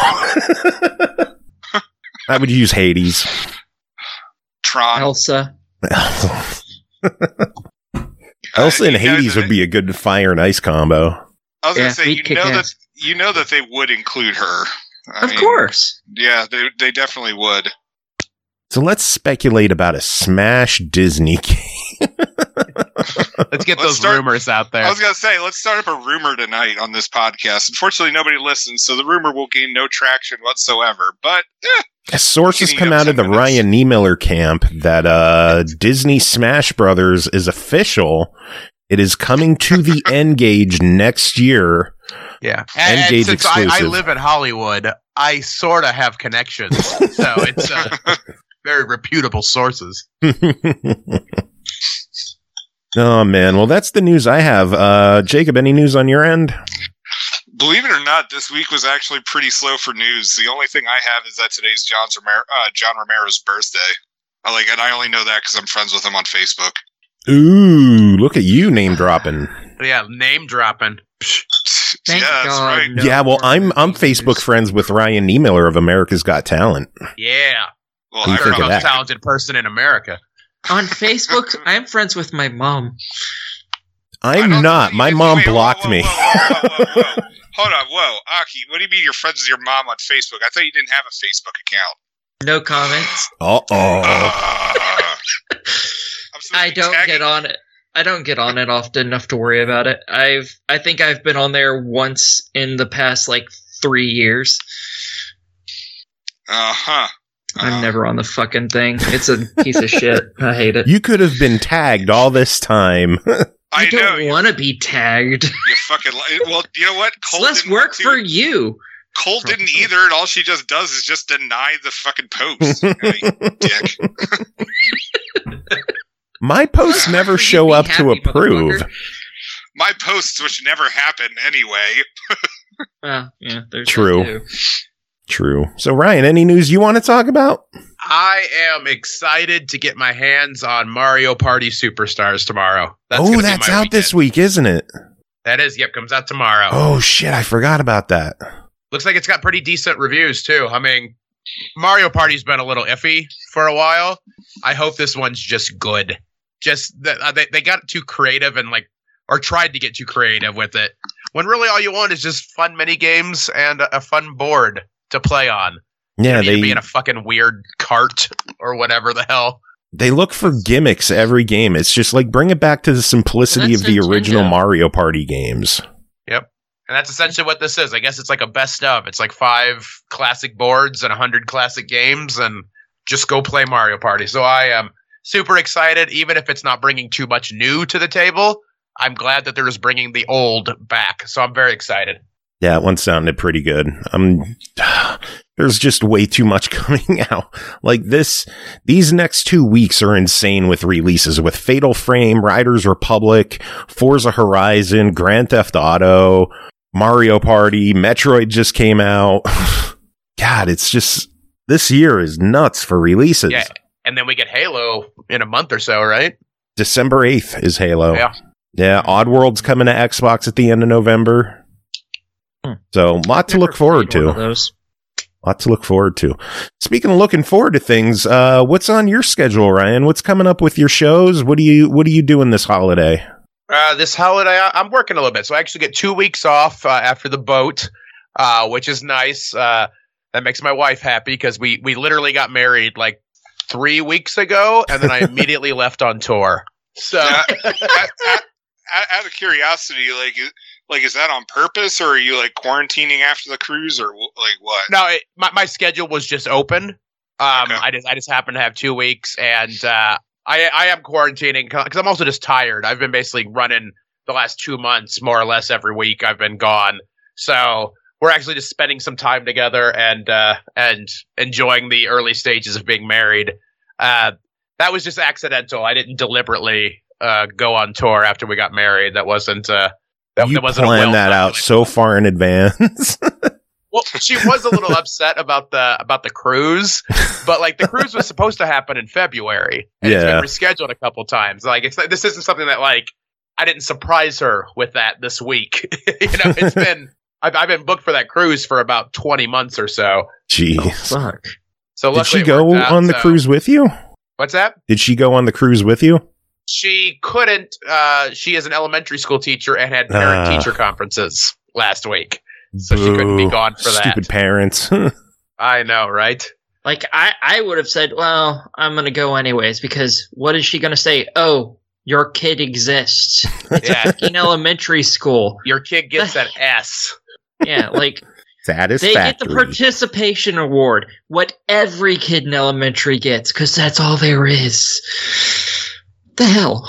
I would use Hades. Tron. Elsa. Elsa and Uh, you know, Hades the- would be a good fire and ice combo. I was Yeah, gonna say, we'd you kick know that ass. you know that they would include her. I Of mean, course. Yeah, they they definitely would. So let's speculate about a Smash Disney game. Let's get Let's those start- rumors out there. I was gonna say, let's start up a rumor tonight on this podcast. Unfortunately, nobody listens, so the rumor will gain no traction whatsoever. But eh, Sources Can you come have out of the ten minutes? Ryan Niemiller camp that uh, Disney Smash Brothers is official. It is coming to the N-Gage next year. Yeah, and, and N-Gage since I, I exclusive. live in Hollywood, I sort of have connections, so it's uh, very reputable sources. Oh, man. Well, that's the news I have. Uh, Jacob, any news on your end? believe it or not, this week was actually pretty slow for news. The only thing I have is that today's John's Romero, uh, John Romero's birthday. I like, and I only know that because I'm friends with him on Facebook. Ooh, look at you name dropping. Yeah, name dropping. Thank yeah, that's God. right. No yeah, well, more I'm I'm movies. Facebook friends with Ryan Niemiller of America's Got Talent. Yeah, Well, What do you I think you're of the remember, that? most talented person in America. On Facebook, I'm friends with my mom. I I'm don't- not. My wait, mom wait, whoa, blocked whoa, me. Whoa, whoa, whoa, whoa, whoa. Hold on, whoa, Aki, what do you mean you're friends with your mom on Facebook? I thought you didn't have a Facebook account. No comments. Uh oh. Uh, I'm supposed to I be don't tagging- get on it. I don't get on it often enough to worry about it. I've I think I've been on there once in the past like three years. Uh-huh. I'm Uh, never on the fucking thing. It's a piece of shit. I hate it. You could have been tagged all this time. I I know. don't You, want to be tagged. you fucking... li- Well, you know what? It's Cole less didn't work want to. for you. Cole didn't either, and all she just does is just deny the fucking post. Hey, dick. My posts never You'd show be up to happy, approve. motherfucker. My posts, which never happen anyway. Well, yeah, there's True. that too. True. So, Ryan, any news you want to talk about? I am excited to get my hands on Mario Party Superstars tomorrow. That's oh, gonna be that's my out weekend. this week, isn't it? That is, yep, comes out tomorrow. Oh, shit. I forgot about that. Looks like it's got pretty decent reviews too. I mean, Mario Party's been a little iffy for a while. I hope this one's just good. Just that uh, they they got too creative and like, or tried to get too creative with it. When really all you want is just fun mini games and a, a fun board to play on. Yeah, You need to be they in a fucking weird cart or whatever the hell. they look for gimmicks every game. It's just like bring it back to the simplicity That's of the original Nintendo. Mario Party games. Yep. And that's essentially what this is. I guess it's like a best of. It's like five classic boards and a hundred classic games, and just go play Mario Party. So I am super excited, even if it's not bringing too much new to the table. I'm glad that they're just bringing the old back. So I'm very excited. Yeah, that one sounded pretty good. Um, there's just way too much coming out. Like this, these next two weeks are insane with releases with Fatal Frame, Riders Republic, Forza Horizon, Grand Theft Auto, Mario Party, Metroid just came out. God, it's just, this year is nuts for releases. Yeah. And then we get Halo in a month or so, right? December eighth is Halo. Yeah. Yeah, Oddworld's coming to Xbox at the end of November. Hmm. So, lot to Never look forward played one of to. those. Lot to look forward to. Speaking of looking forward to things, uh, what's on your schedule, Ryan? What's coming up with your shows? What do you What are you doing this holiday? Uh, this holiday, I- I'm working a little bit. So I actually get two weeks off uh, after the boat, uh, which is nice. Uh, that makes my wife happy because we, we literally got married like three weeks ago, and then I immediately left on tour. So, Yeah, out, out- out of curiosity, like, is- like is that on purpose, or are you like quarantining after the cruise, or wh- like what? no, it, my my schedule was just open. Um, Okay. I just I just happened to have two weeks, and uh, I I am quarantining because I'm also just tired. I've been basically running the last two months more or less every week. I've been gone, so we're actually just spending some time together and uh, and enjoying the early stages of being married. Uh, that was just accidental. I didn't deliberately uh, go on tour after we got married. That wasn't. Uh, that, You that wasn't a planned that out well-calculated- so far in advance. Well, she was a little upset about the about the cruise, but like the cruise was supposed to happen in February, and Yeah. it's been rescheduled a couple times. Like it's this isn't something that like I didn't surprise her with that this week. You know, it's been I've, I've been booked for that cruise for about twenty months or so. Jeez. Fuck. So Did luckily she it go worked out, on the so- cruise with you? What's that? Did she go on the cruise with you? She couldn't. Uh, she is an elementary school teacher and had parent Ah. teacher conferences last week, so she couldn't be Boo. gone for that. Stupid parents. I know, right? Like I, I would have said, well, I'm gonna go anyways because what is she gonna say? Oh, your kid exists. Yeah, In elementary school. your kid gets an S. Yeah, like they get the Satisfactory. participation award, what every kid in elementary gets, because that's all there is. The hell.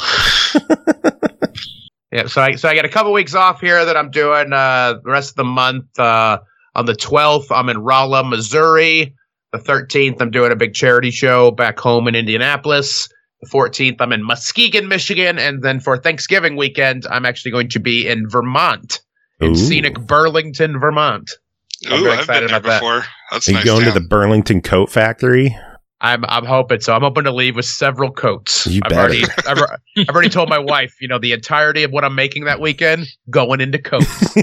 Yeah, so I so I got a couple weeks off here that I'm doing. Uh, the rest of the month, uh, on the twelfth, I'm in Rolla, Missouri. The thirteenth, I'm doing a big charity show back home in Indianapolis. The fourteenth, I'm in Muskegon, Michigan, and then for Thanksgiving weekend, I'm actually going to be in Vermont, in Ooh. scenic Burlington, Vermont. I'm Ooh, very I've excited been there about that. before. That's Are you nice. going to town. the Burlington Coat Factory? I'm I'm hoping so. I'm hoping to leave with sevell coats. You I've better. already I've, al- I've already told my wife, you know, the entirety of what I'm making that weekend going into coats.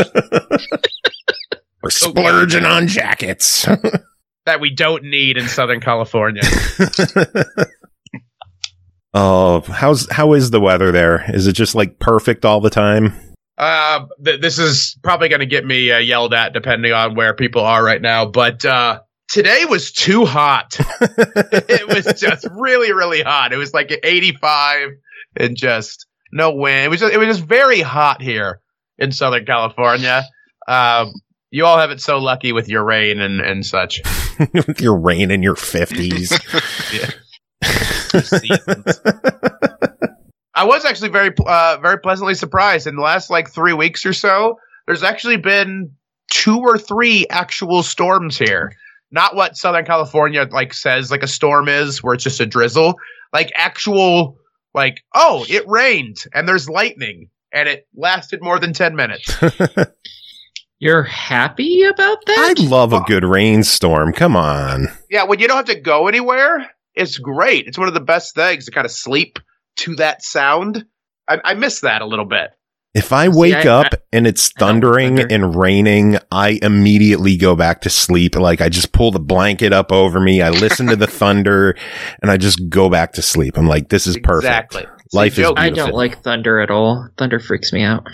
We're splurging on jackets. That we don't need in Southern California. Oh, how's how is the weather there? Is it just like perfect all the time? Uh, th- this is probably going to get me uh, yelled at depending on where people are right now. But uh, today was too hot. It was just really, really hot. It was like eighty-five and just no wind. It was just, it was just very hot here in Southern California. Um, you all have it so lucky with your rain and, and such. With your rain in your fifties. Seasons. I was actually very, uh, very pleasantly surprised. In the last like three weeks or so, there's actually been two or three actual storms here. Not what Southern California like says like a storm is, where it's just a drizzle. Like actual, like oh, it rained and there's lightning, and it lasted more than ten minutes. You're happy about that? I love a good rainstorm. Come on. Yeah, when you don't have to go anywhere, it's great. It's one of the best things to kind of sleep to that sound. I, I miss that a little bit. If I wake I- up and it's I don't thundering thunder. and raining, I immediately go back to sleep. Like I just pull the blanket up over me. I listen to the thunder and I just go back to sleep. I'm like, this is perfect. Exactly. Life is Joe, I beautiful. don't like thunder at all. Thunder freaks me out.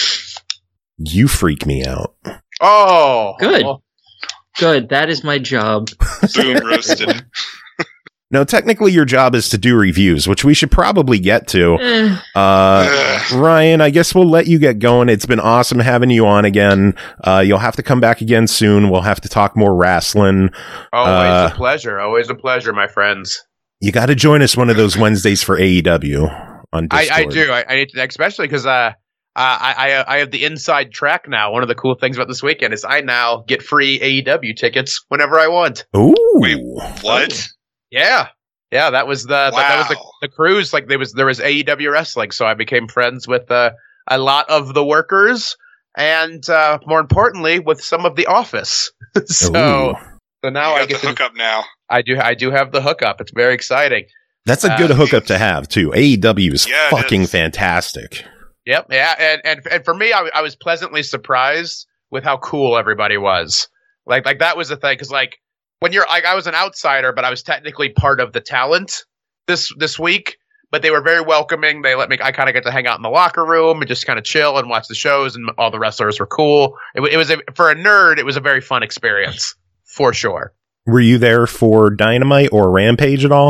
You freak me out. Oh, Good. well, Good, that is my job. Boom roasted. No, technically your job is to do reviews, which we should probably get to. Eh, Uh, Ugh. Ryan, I guess we'll let you get going. It's been awesome having you on again. Uh, you'll have to come back again soon. We'll have to talk more wrestling. always Uh, a pleasure. Always a pleasure, my friends. You got to join us one of those Wednesdays for A E W on I, Discord. I do. I, I need to, especially because uh, uh, I, I I have the inside track now. One of the cool things about this weekend is I now get free A E W tickets whenever I want. Ooh. Wait, What? Yeah, yeah. That was the that, that was the, Wow. the cruise. Like there was there was A E W wrestling, so I became friends with uh, a lot of the workers, and uh, more importantly, with some of the office. so Ooh. so now you I got get the to. hookup now. I do I do have the hookup. It's very exciting. That's a good Uh, hookup to have, too. A E W is Yeah, it fucking is. fantastic. Yep, yeah, and and and for me, I, I was pleasantly surprised with how cool everybody was. Like like that was the thing, because like when you're like I was an outsider, but I was technically part of the talent this this week. But they were very welcoming. They let me. I kind of get to hang out in the locker room and just kind of chill and watch the shows, and all the wrestlers were cool. It, wa- it was a, for a nerd. It was a very fun experience for sure. Were you there for Dynamite or Rampage at all?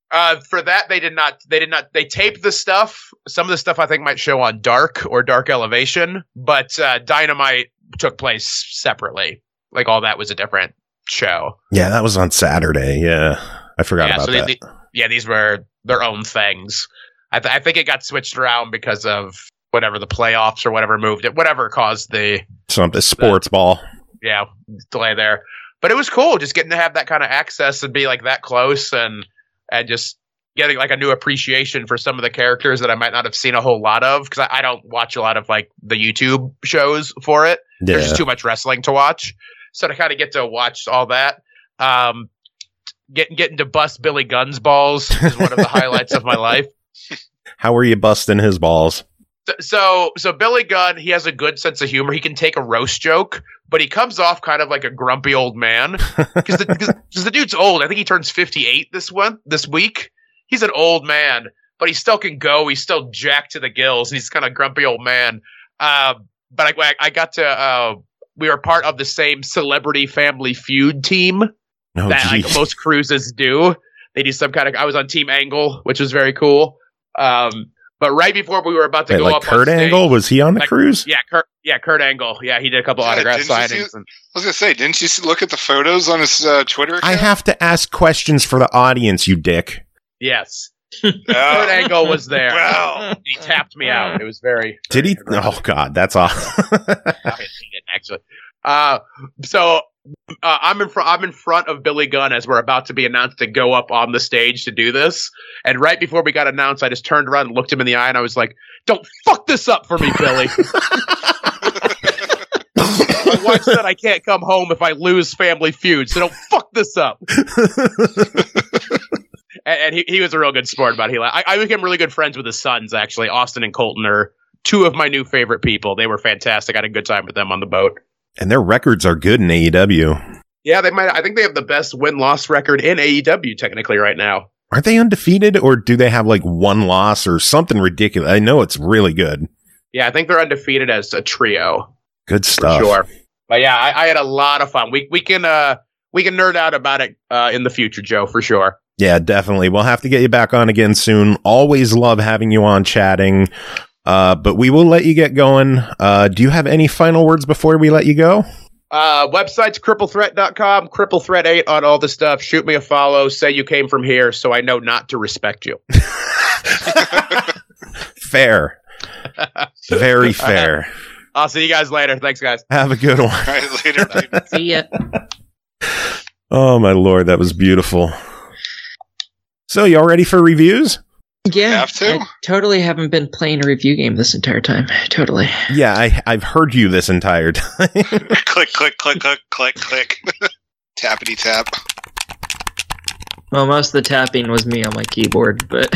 Uh, for that, they did not. They did not. They taped the stuff. Some of the stuff I think might show on Dark or Dark Elevation, but uh, Dynamite took place separately. Like all that was a different show. Yeah, that was on Saturday. Yeah, I forgot yeah, about so that. They, they, yeah, these were their own things. I, th- I think it got switched around because of whatever the playoffs or whatever moved it, whatever caused the something sports the, ball. Yeah, delay there. But it was cool just getting to have that kind of access and be like that close and. And just getting like a new appreciation for some of the characters that I might not have seen a whole lot of because I, I don't watch a lot of like the YouTube shows for it. Yeah. There's just too much wrestling to watch. So to kind of get to watch all that, um, getting getting to bust Billy Gunn's balls is one of the highlights of my life. How are you busting his balls? So, so Billy Gunn, he has a good sense of humor. He can take a roast joke, but he comes off kind of like a grumpy old man because the, the dude's old. I think he turns fifty-eight this one this week. He's an old man, but he still can go. He's still jacked to the gills. He's kind of grumpy old man. Uh, but I, I got to. Uh, we were part of the same Celebrity Family Feud team oh, that like, most cruises do. They do some kind of. I was on Team Angle, which was very cool. Um, But right before we were about to Wait, go like up Kurt on stage, Angle, was he on the like, cruise? Yeah, Kurt, yeah, Kurt Angle. Yeah, he did a couple yeah, autograph signings. See, and, I was gonna say, didn't you see, look at the photos on his uh, Twitter account? I have to ask questions for the audience, you dick. yes, Oh. Kurt Angle was there. Wow. He tapped me out. It was very. Did he? very Oh God, that's awesome. he didn't actually. Uh, so uh, I'm in front. I'm in front of Billy Gunn as we're about to be announced to go up on the stage to do this. And right before we got announced, I just turned around and looked him in the eye, and I was like, "Don't fuck this up for me, Billy." My wife said I can't come home if I lose Family Feud, so don't fuck this up. and and he, he was a real good sport about it. I, I became really good friends with his sons, actually. Austin and Colton are two of my new favorite people. They were fantastic. I had a good time with them on the boat. And their records are good in A E W. Yeah, they might. I think they have the best win-loss record in A E W technically right now. Aren't they undefeated, or do they have like one loss or something ridiculous? I know it's really good. Yeah, I think they're undefeated as a trio. Good stuff. Sure. But yeah, I, I had a lot of fun. We we can uh we can nerd out about it uh, in the future, Joe, for sure. Yeah, definitely. We'll have to get you back on again soon. Always love having you on chatting. Uh, but we will let you get going. Uh, do you have any final words before we let you go? Uh, website's cripple threat dot com, cripple threat eight on all the stuff. Shoot me a follow. Say you came from here so I know not to respect you. Fair. Very fair. Right. I'll see you guys later. Thanks, guys. Have a good one. All right, later. See ya. Oh, my Lord. That was beautiful. So, y'all ready for reviews? Yeah, Have to? I totally haven't been playing a review game this entire time. Totally. Yeah, I, I've heard you this entire time. Click, click, click, click, click, click. Tappity tap. Well, most of the tapping was me on my keyboard, but...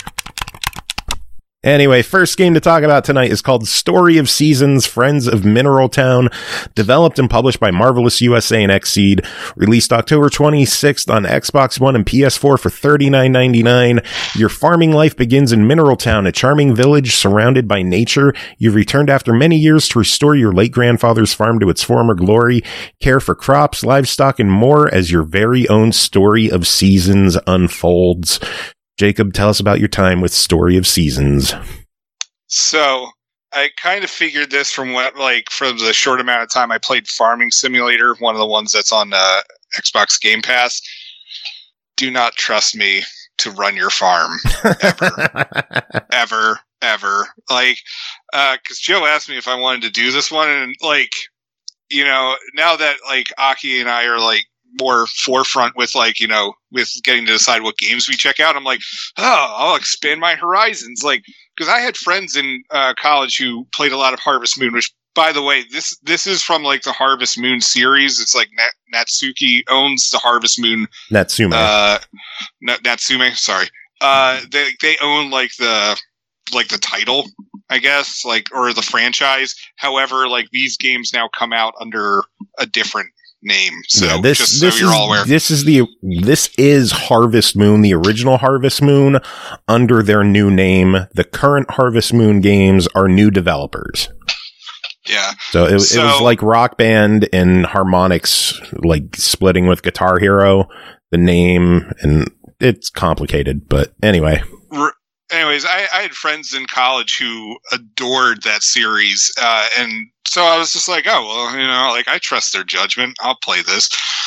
Anyway, first game to talk about tonight is called Story of Seasons, Friends of Mineral Town, developed and published by Marvelous U S A and Xseed, released October twenty-sixth on Xbox One and P S four for thirty-nine ninety-nine. Your farming life begins in Mineral Town, a charming village surrounded by nature. You've returned after many years to restore your late grandfather's farm to its former glory, care for crops, livestock, and more as your very own Story of Seasons unfolds. Jacob, tell us about your time with Story of Seasons. So, I kind of figured this from what, like, from the short amount of time I played Farming Simulator, one of the ones that's on uh, Xbox Game Pass. Do not trust me to run your farm. Ever. ever. Ever. Like, uh, cause Joe asked me if I wanted to do this one, and, like, you know, now that, like, Aki and I are, like, more forefront with, like, you know, with getting to decide what games we check out, I'm like, oh, I'll expand my horizons. Like, because I had friends in uh, college who played a lot of Harvest Moon, which, by the way, this this is from, like, the Harvest Moon series. It's like Nat- Natsuki owns the Harvest Moon. Natsume. Uh, N- Natsume, sorry. Uh, they they own, like, the like the title, I guess, like, or the franchise. However, like, these games now come out under a different name. So yeah, this, just this so you're is, all aware. This is the this is Harvest Moon, the original Harvest Moon, under their new name. The current Harvest Moon games are new developers. Yeah. So it, so, it was like Rock Band and Harmonix, like splitting with Guitar Hero, the name, and it's complicated, but anyway. R- Anyways, I, I had friends in college who adored that series, uh, and so I was just like, oh, well, you know, like, I trust their judgment. I'll play this.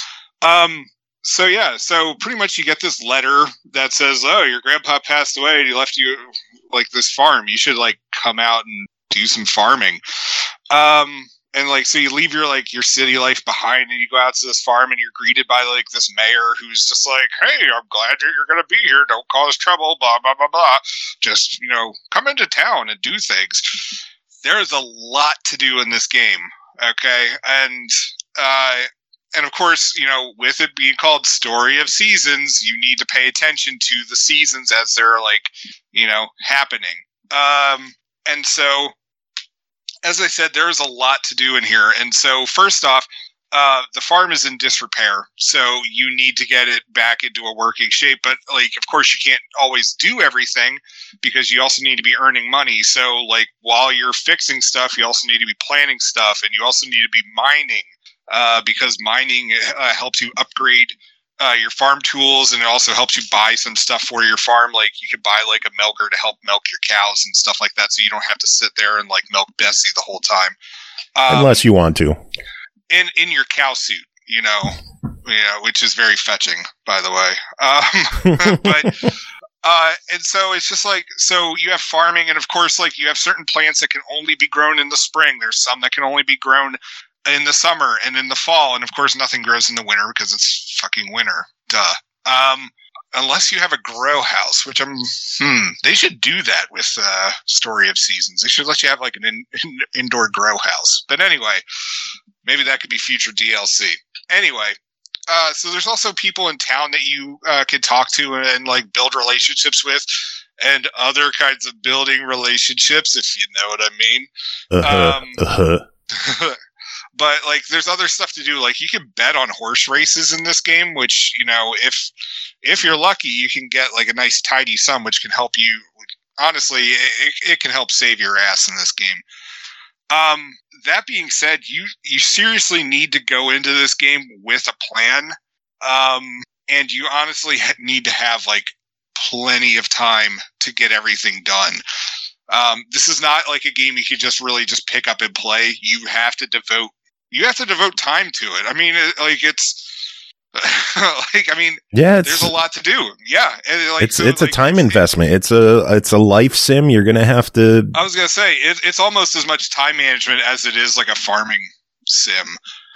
Um, so, yeah, so pretty much you get this letter that says, oh, your grandpa passed away and he left you, like, this farm. You should, like, come out and do some farming. Um, and, like, so you leave your, like, your city life behind and you go out to this farm and you're greeted by, like, this mayor who's just like, hey, I'm glad that you're going to be here. Don't cause trouble, blah, blah, blah, blah. Just, you know, come into town and do things. There is a lot to do in this game, okay? And, uh, and of course, you know, with it being called Story of Seasons, you need to pay attention to the seasons as they're, like, you know, happening. Um, and so... As I said, there is a lot to do in here. And so first off, uh, the farm is in disrepair. So you need to get it back into a working shape. But, like, of course, you can't always do everything because you also need to be earning money. So, like, while you're fixing stuff, you also need to be planning stuff. And you also need to be mining uh, because mining uh, helps you upgrade Uh, your farm tools, and it also helps you buy some stuff for your farm. Like, you could buy, like, a milker to help milk your cows and stuff like that, so you don't have to sit there and, like, milk Bessie the whole time. Um, Unless you want to. In in your cow suit, you know, you know, which is very fetching, by the way. Um, but uh, and so it's just like, so you have farming, and of course, like, you have certain plants that can only be grown in the spring. There's some that can only be grown in the summer and in the fall, and of course nothing grows in the winter because it's fucking winter. Duh. Um, unless you have a grow house, which I'm, hmm, they should do that with uh, Story of Seasons. They should let you have, like, an in, in, indoor grow house. But anyway, maybe that could be future D L C. Anyway, uh, so there's also people in town that you uh, can talk to and, and, like, build relationships with, and other kinds of building relationships, if you know what I mean. Uh-huh. Um, uh-huh. But, like, there's other stuff to do. Like, you can bet on horse races in this game, which, you know, if if you're lucky, you can get, like, a nice tidy sum, which can help you. Honestly, it, it can help save your ass in this game. Um, that being said, you you seriously need to go into this game with a plan, um, and you honestly need to have, like, plenty of time to get everything done. Um, this is not like a game you could just really just pick up and play. You have to devote. You have to devote time to it. I mean, it, like it's like I mean, yeah, it's, there's a lot to do. Yeah, and, like, it's so, it's like, a time it's, investment. It's a it's a life sim. You're gonna have to. I was gonna say it, it's almost as much time management as it is like a farming sim.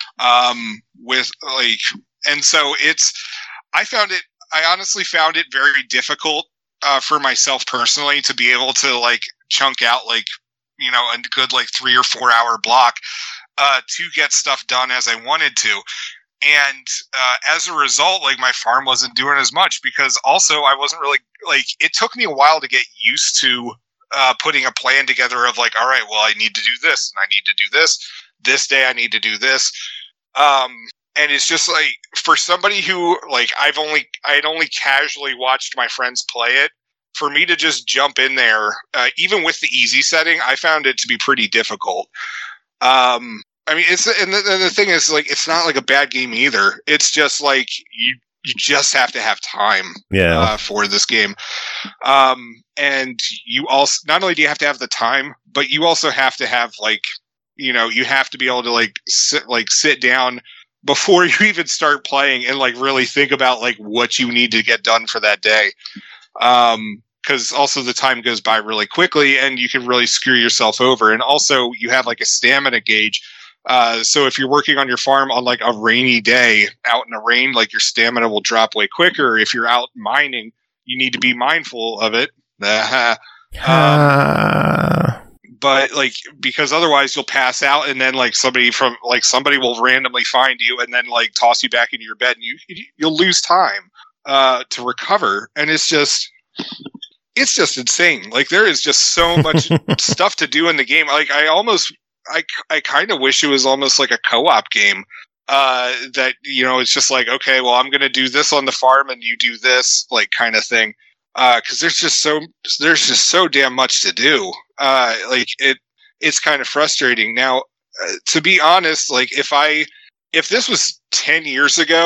Um, with like, and so it's. I found it. I honestly found it very difficult uh, for myself personally to be able to, like, chunk out, like, you know, a good, like, three or four hour block uh, to get stuff done as I wanted to. And uh, as a result, like, my farm wasn't doing as much because also I wasn't really, like, it took me a while to get used to uh, putting a plan together of, like, all right, well, I need to do this and I need to do this. This day I need to do this. Um, and it's just like, for somebody who, like, I've only, I had only casually watched my friends play it, for me to just jump in there, uh, even with the easy setting, I found it to be pretty difficult. Um, I mean, it's and the, and the thing is, like, it's not like a bad game either. It's just like you you just have to have time, yeah, uh, for this game. Um, and you also not only do you have to have the time, but you also have to have, like, you know, you have to be able to, like, sit like sit down before you even start playing and, like, really think about, like, what you need to get done for that day. Um, because also the time goes by really quickly and you can really screw yourself over. And also you have, like, a stamina gauge. Uh, so if you're working on your farm on, like, a rainy day out in the rain, like, your stamina will drop way quicker. If you're out mining, you need to be mindful of it. um, but, like, because otherwise you'll pass out and then, like, somebody from, like, somebody will randomly find you and then, like, toss you back into your bed and you, you'll lose time, uh, to recover. And it's just, it's just insane. Like, there is just so much stuff to do in the game. Like, I almost, I, I kind of wish it was almost like a co-op game, uh, that, you know, it's just like, okay, well, I'm going to do this on the farm and you do this, like, kind of thing. Uh, cause there's just so, there's just so damn much to do. Uh, like it, it's kind of frustrating. Now, uh, to be honest, like, if I, if this was ten years ago,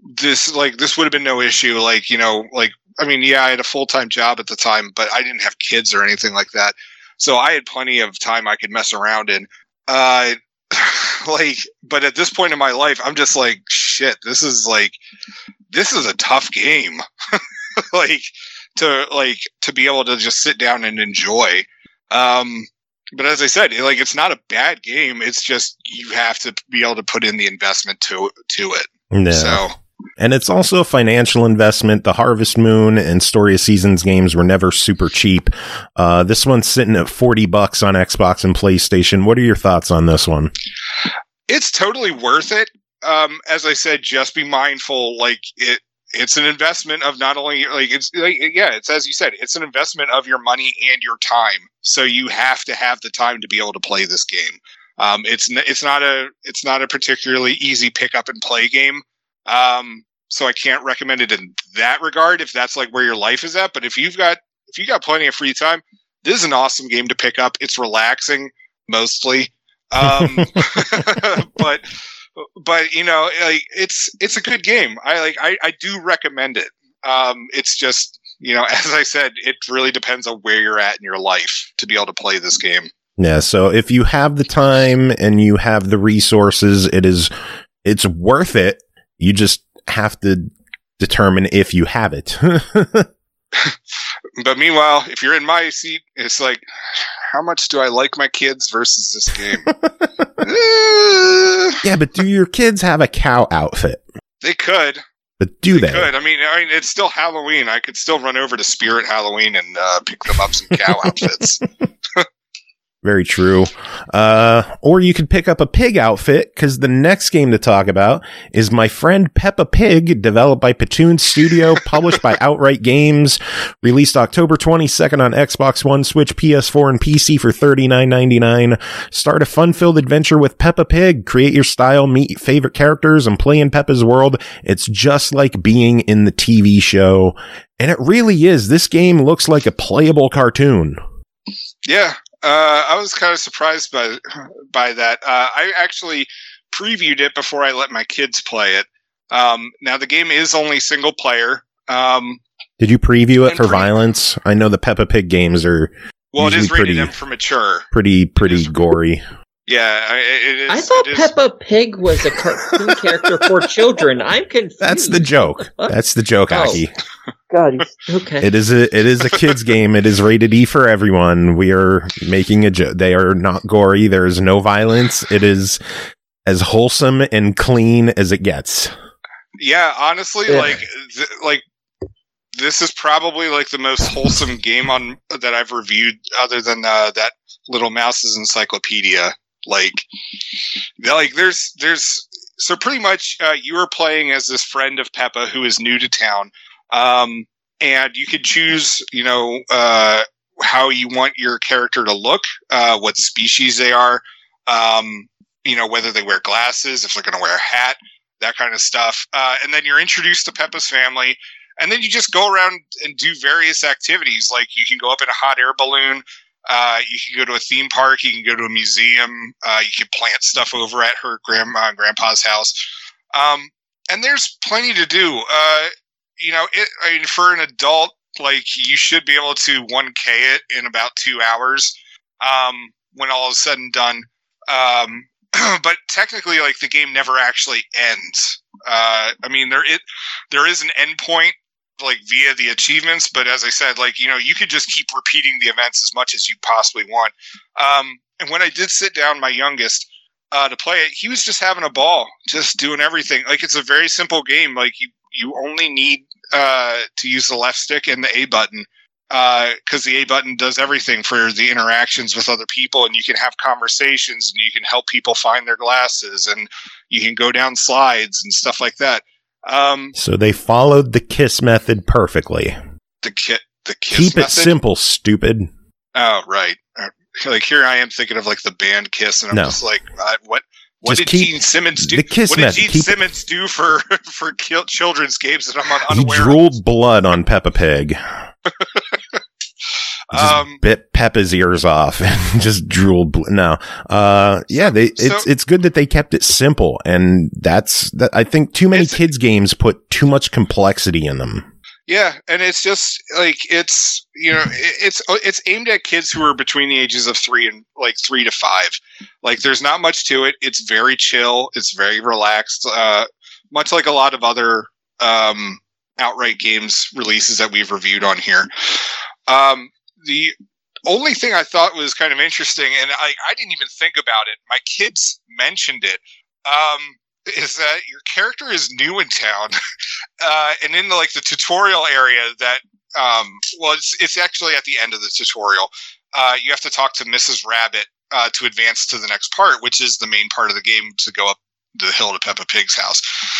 this like this would have been no issue. Like, you know, like I mean, yeah, I had a full time job at the time, but I didn't have kids or anything like that, so I had plenty of time I could mess around in. Uh, like, but at this point in my life, I'm just like, shit. This is like, this is a tough game. Like to like to be able to just sit down and enjoy. Um, but as I said, like it's not a bad game. It's just you have to be able to put in the investment to to it. No. So. And it's also a financial investment. The Harvest Moon and Story of Seasons games were never super cheap. Uh, this one's sitting at forty bucks on Xbox and PlayStation. What are your thoughts on this one? It's totally worth it. Um, as I said, just be mindful. Like it, it's an investment of not only like it's like, yeah, it's as you said, it's an investment of your money and your time. So you have to have the time to be able to play this game. Um, it's n- it's not a it's not a particularly easy pick up and play game. Um, so I can't recommend it in that regard if that's like where your life is at. But if you've got, if you got plenty of free time, this is an awesome game to pick up. It's relaxing mostly. Um, but, but you know, like it's, it's a good game. I like, I, I do recommend it. Um, it's just, you know, as I said, it really depends on where you're at in your life to be able to play this game. Yeah. So if you have the time and you have the resources, it is, it's worth it. You just have to determine if you have it. But meanwhile, if you're in my seat, it's like, how much do I like my kids versus this game? Yeah, but do your kids have a cow outfit? They could. But do they? They could. I mean, I mean, it's still Halloween. I could still run over to Spirit Halloween and uh, pick them up some cow outfits. Very true. Uh, or you could pick up a pig outfit, because the next game to talk about is My Friend Peppa Pig, developed by Patoon Studio, published by Outright Games, released October twenty-second on Xbox One, Switch, P S four, and P C for thirty-nine ninety-nine. Start a fun-filled adventure with Peppa Pig. Create your style, meet favorite characters, and play in Peppa's world. It's just like being in the T V show. And it really is. This game looks like a playable cartoon. Yeah. Uh, I was kind of surprised by by that. Uh, I actually previewed it before I let my kids play it. Um, now the game is only single player. Um, Did you preview it for pre- violence? I know the Peppa Pig games are well, it is rated pretty, M for mature. Pretty pretty is, gory. Yeah, it is. I thought it is, Peppa Pig was a cartoon character for children. I'm confused. That's the joke. That's the joke, Oh. Aki. God, okay. It is a it is a kids game. It is rated E for everyone. We are making a joke. They are not gory. There is no violence. It is as wholesome and clean as it gets. Yeah, honestly, Yeah. like th- like this is probably like the most wholesome game on that I've reviewed, other than uh, that Little Mouse's Encyclopedia. Like, like there's there's so pretty much uh, you are playing as this friend of Peppa who is new to town. Um, and you can choose, you know, uh, how you want your character to look, uh, what species they are, um, you know, whether they wear glasses, if they're going to wear a hat, that kind of stuff. Uh, and then you're introduced to Peppa's family, and then you just go around and do various activities. Like you can go up in a hot air balloon. Uh, you can go to a theme park. You can go to a museum. Uh, you can plant stuff over at her grandma and grandpa's house. Um, and there's plenty to do. Uh, You know, it, I mean, for an adult, like you should be able to one K it in about two hours um, when all is said and done. Um, but technically, like the game never actually ends. Uh, I mean, there it there is an end point, like via the achievements. But as I said, like you know, you could just keep repeating the events as much as you possibly want. Um, and when I did sit down, my youngest. Uh, to play it, he was just having a ball, just doing everything. Like it's a very simple game. Like you, you only need uh, to use the left stick and the A button, because uh, the A button does everything for the interactions with other people, and you can have conversations, and you can help people find their glasses, and you can go down slides and stuff like that. Um, So they followed the KISS method perfectly. the kit, the kiss Keep method? it simple, stupid. Oh, right. Uh, Like here I am thinking of like the band Kiss, and I'm No. just like, uh, what? What Just did keep Gene Simmons do? the Kiss what did method. Gene Keep- Simmons do for for kill- children's games that I'm He unaware of? drooled blood on Peppa Pig. Just Um, bit Peppa's ears off and just drooled. Bl- no, uh, yeah, they it's So- it's good that they kept it simple, and that's that. I think too many It's- kids games put too much complexity in them. Yeah, and it's just like it's you know it- it's it's aimed at kids who are between the ages of three and like three to five. Like there's not much to it. It's very chill. It's very relaxed. Uh, much like a lot of other um, outright games releases that we've reviewed on here. Um, the only thing I thought was kind of interesting, and I I didn't even think about it. My kids mentioned it. Um, is that your character is new in town, uh, and in the, like the tutorial area that, um, well, it's, it's actually at the end of the tutorial. Uh, you have to talk to Missus Rabbit uh, to advance to the next part, which is the main part of the game to go up the hill to Peppa Pig's house.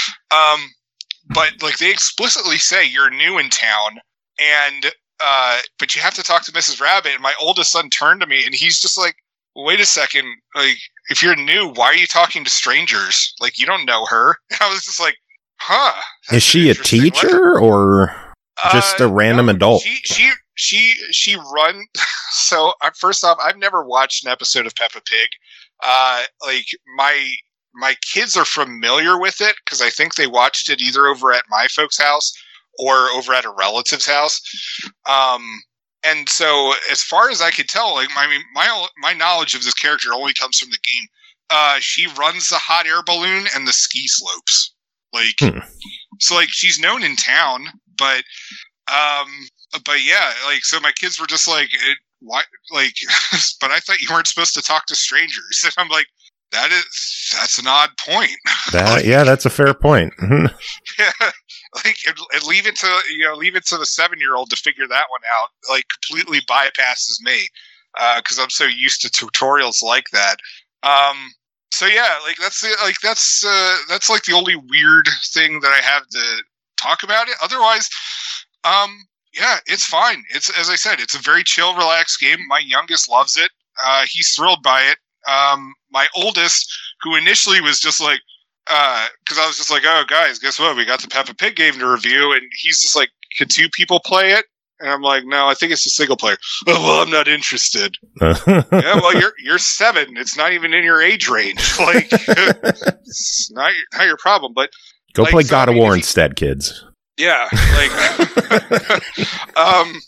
Um, but like they explicitly say you're new in town, and uh, but you have to talk to Missus Rabbit. And my oldest son turned to me, and he's just like, "Wait a second, like." If you're new, why are you talking to strangers? Like, you don't know her. And I was just like, huh. Is she a teacher or just a random no, adult? She, she, she, she run. So uh, first off, I've never watched an episode of Peppa Pig. Uh, like my, my kids are familiar with it because I think they watched it either over at my folks' house or over at a relative's house. Um, And so, as far as I could tell, like my my my knowledge of this character only comes from the game. Uh, she runs the hot air balloon and the ski slopes. Like, Hmm. so like she's known in town, but um, but yeah, like so my kids were just like, it, why, like, but I thought you weren't supposed to talk to strangers, and I'm like, that is that's an odd point. That, yeah, that's a fair point. Mhm. Yeah. Like and, and leave it to you know leave it to the seven year old to figure that one out. Like completely bypasses me because uh, I'm so used to tutorials like that. Um, so yeah, like that's the, like that's uh, that's like the only weird thing that I have to talk about it. Otherwise, um, yeah, it's fine. It's as I said, it's a very chill, relaxed game. My youngest loves it. Uh, he's thrilled by it. Um, my oldest, who initially was just like. Because uh, I was just like, oh, guys, guess what? We got the Peppa Pig game to review. And he's just like, could two people play it? And I'm like, no, I think it's a single player. Oh, well, I'm not interested. Yeah, well, you're you're seven. It's not even in your age range. Like, it's not your, not your problem. But Go like, play so, God I of mean, War if you- instead, kids. yeah, like, um,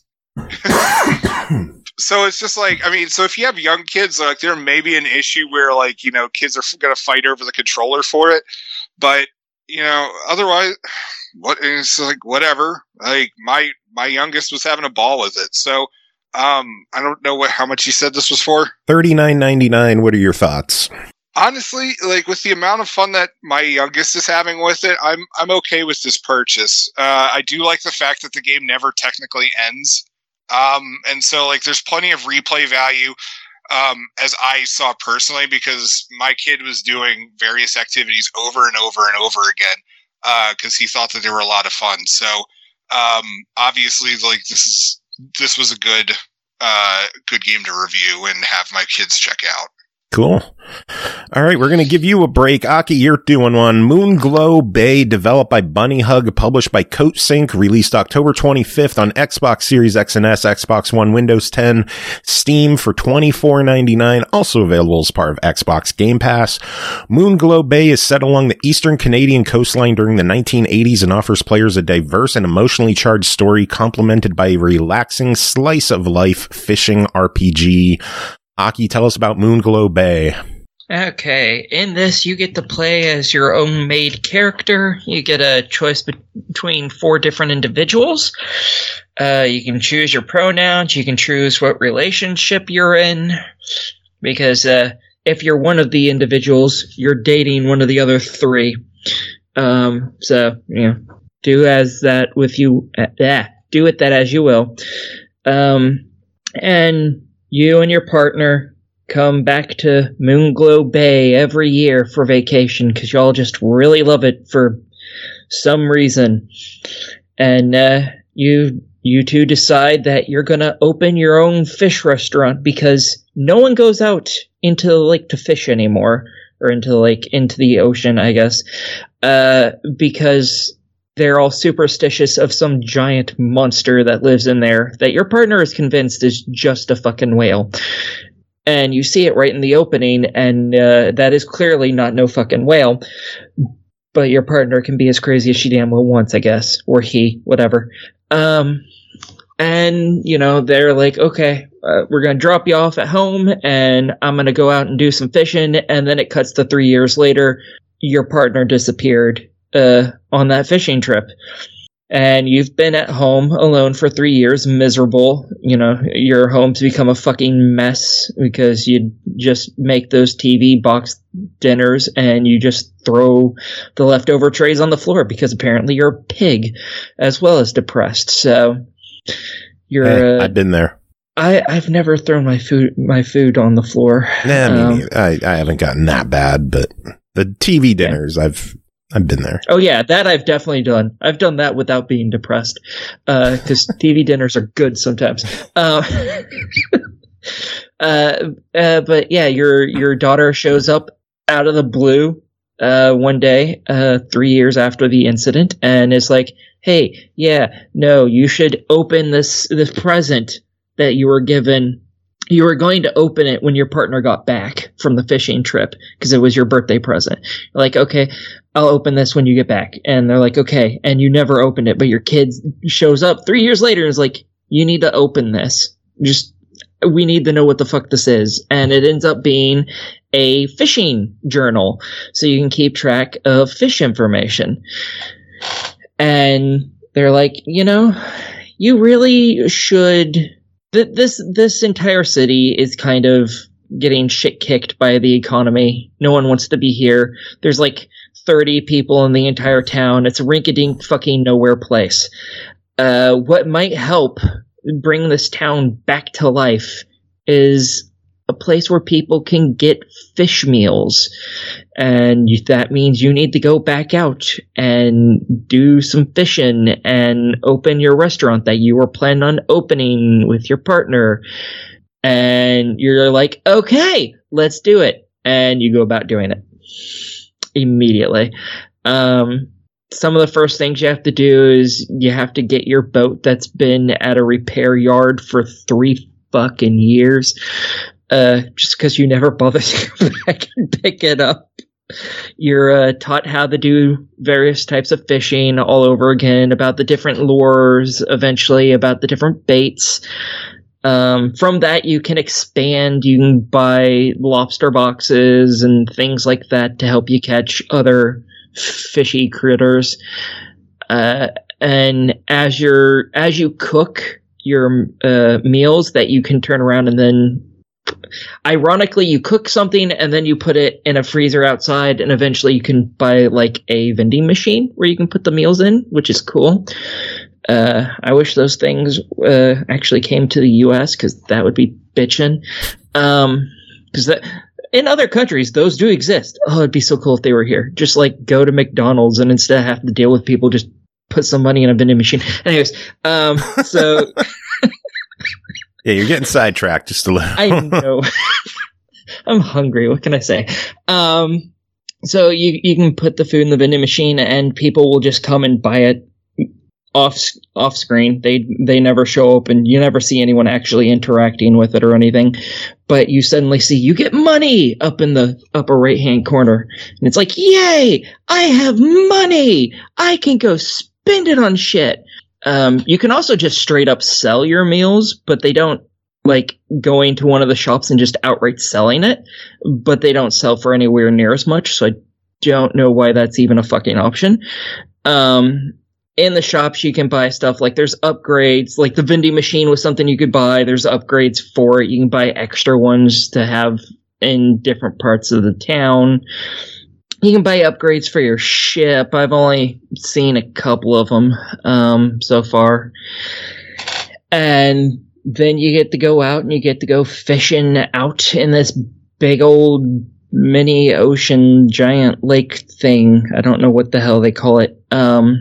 so it's just like, I mean, so if you have young kids, like there may be an issue where like, you know, kids are going to fight over the controller for it, but you know, otherwise what it's like, whatever, like my, my youngest was having a ball with it. So, um, I don't know what, how much you said this was for. thirty-nine ninety-nine. What are your thoughts? Honestly, like with the amount of fun that my youngest is having with it, I'm I'm okay with this purchase. Uh, I do like the fact that the game never technically ends, um, and so like there's plenty of replay value, um, as I saw personally, because my kid was doing various activities over and over and over again because uh, he thought that they were a lot of fun. So um, obviously, like this is this was a good uh, good game to review and have my kids check out. Cool. All right, we're going to give you a break. Aki, you're doing one. Moonglow Bay, developed by Bunny Hug, published by Coatsink, released October twenty-fifth on Xbox Series X and S, Xbox One, Windows ten, Steam for twenty-four ninety-nine, also available as part of Xbox Game Pass. Moonglow Bay is set along the eastern Canadian coastline during the nineteen eighties and offers players a diverse and emotionally charged story complemented by a relaxing slice of life fishing R P G. Aki, tell us about Moonglow Bay. Okay, in this you get to play as your own made character. You get a choice be- between four different individuals. Uh, you can choose your pronouns. You can choose what relationship you're in. Because uh, if you're one of the individuals, you're dating one of the other three. Um, so, you know, do as that with you. Uh, yeah, do it that as you will. Um, and you and your partner come back to Moonglow Bay every year for vacation because y'all just really love it for some reason. And uh, you you two decide that you're going to open your own fish restaurant because no one goes out into the lake to fish anymore, or into the lake, into the ocean, I guess, uh, because they're all superstitious of some giant monster that lives in there that your partner is convinced is just a fucking whale. And you see it right in the opening, and uh, that is clearly not no fucking whale. But your partner can be as crazy as she damn well wants, I guess. Or he, whatever. Um, and, you know, they're like, okay, uh, we're going to drop you off at home, and I'm going to go out and do some fishing. And then it cuts to three years later. Your partner disappeared uh, on that fishing trip. And you've been at home alone for three years, miserable. You know, your home's become a fucking mess because you just make those T V box dinners and you just throw the leftover trays on the floor because apparently you're a pig as well as depressed. So you're. Hey, uh, I've been there. I, I've never thrown my food my food on the floor. Nah, I, mean, Um, I, I haven't gotten that bad, but the T V dinners, I've I've been there. Oh yeah, that I've definitely done. I've done that without being depressed, because uh, T V dinners are good sometimes. Uh, uh, uh, but yeah, your your daughter shows up out of the blue uh, one day, uh, three years after the incident, and is like, "Hey, yeah, no, you should open this this present that you were given." You were going to open it when your partner got back from the fishing trip because it was your birthday present. You're like, okay, I'll open this when you get back. And they're like, okay. And you never opened it, but your kid shows up three years later and is like, you need to open this. Just, we need to know what the fuck this is. And it ends up being a fishing journal. So you can keep track of fish information. And they're like, you know, you really should... Th- this this entire city is kind of getting shit kicked by the economy. No one wants to be here. There's like thirty people in the entire town. It's a rink-a-dink fucking nowhere place. Uh, what might help bring this town back to life is a place where people can get fish meals. And you, that means you need to go back out and do some fishing and open your restaurant that you were planning on opening with your partner. And you're like, okay, let's do it. And you go about doing it immediately. Um, some of the first things you have to do is you have to get your boat that's been at a repair yard for three fucking years. Uh, just because you never bother to go back and pick it up. You're uh, taught how to do various types of fishing all over again, about the different lures, eventually about the different baits. Um, from that, you can expand. You can buy lobster boxes and things like that to help you catch other fishy critters. Uh, and as you're as you cook your uh, meals that you can turn around and then... Ironically, you cook something and then you put it in a freezer outside, and eventually you can buy like a vending machine where you can put the meals in, which is cool. Uh, I wish those things uh, actually came to the U S because that would be bitchin'. Um, because that in other countries those do exist. Oh, it'd be so cool if they were here. Just like go to McDonald's and instead of having to deal with people, just put some money in a vending machine. Anyways, um, so. Yeah, you're getting sidetracked just a little. I know. I'm hungry. What can I say? Um, so you you can put the food in the vending machine, and people will just come and buy it off off screen. They they never show up, and you never see anyone actually interacting with it or anything. But you suddenly see you get money up in the upper right hand corner, and it's like, yay! I have money. I can go spend it on shit. Um, you can also just straight up sell your meals, but they don't like going to one of the shops and just outright selling it, but they don't sell for anywhere near as much. So I don't know why that's even a fucking option. Um, in the shops, you can buy stuff like there's upgrades, like the vending machine was something you could buy. There's upgrades for it. You can buy extra ones to have in different parts of the town. You can buy upgrades for your ship. I've only seen a couple of them um, so far. And then you get to go out and you get to go fishing out in this big old mini ocean giant lake thing. I don't know what the hell they call it. Um,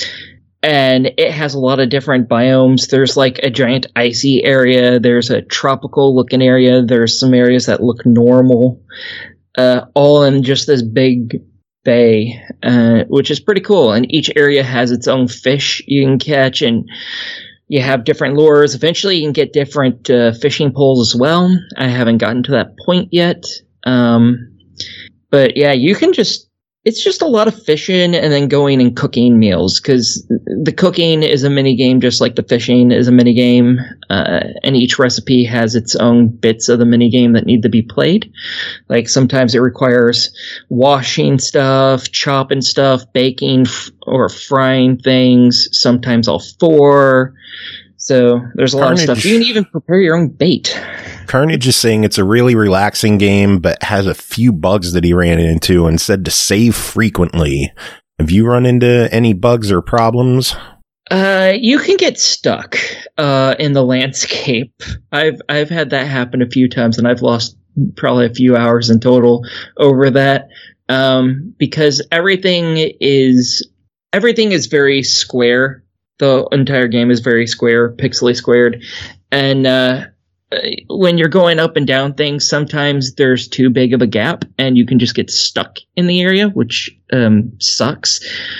and it has a lot of different biomes. There's like a giant icy area. There's a tropical looking area. There's some areas that look normal. Uh, all in just this big bay, uh, which is pretty cool. And each area has its own fish you can catch, and you have different lures. Eventually, you can get different uh, fishing poles as well. I haven't gotten to that point yet. Um, but yeah, you can just, it's just a lot of fishing and then going and cooking meals, because the cooking is a mini game just like the fishing is a mini game, uh, and each recipe has its own bits of the mini game that need to be played. Like sometimes it requires washing stuff, chopping stuff, baking f- or frying things, sometimes all four. So there's a Carnage. lot of stuff. You can even prepare your own bait. Carnage is saying it's a really relaxing game, but has a few bugs that he ran into and said to save frequently. Have you run into any bugs or problems? Uh, you can get stuck uh, in the landscape. I've I've had that happen a few times, and I've lost probably a few hours in total over that, um, because everything is everything is very square. The entire game is very square, pixely squared. And uh, when you're going up and down things, sometimes there's too big of a gap and you can just get stuck in the area, which um, sucks.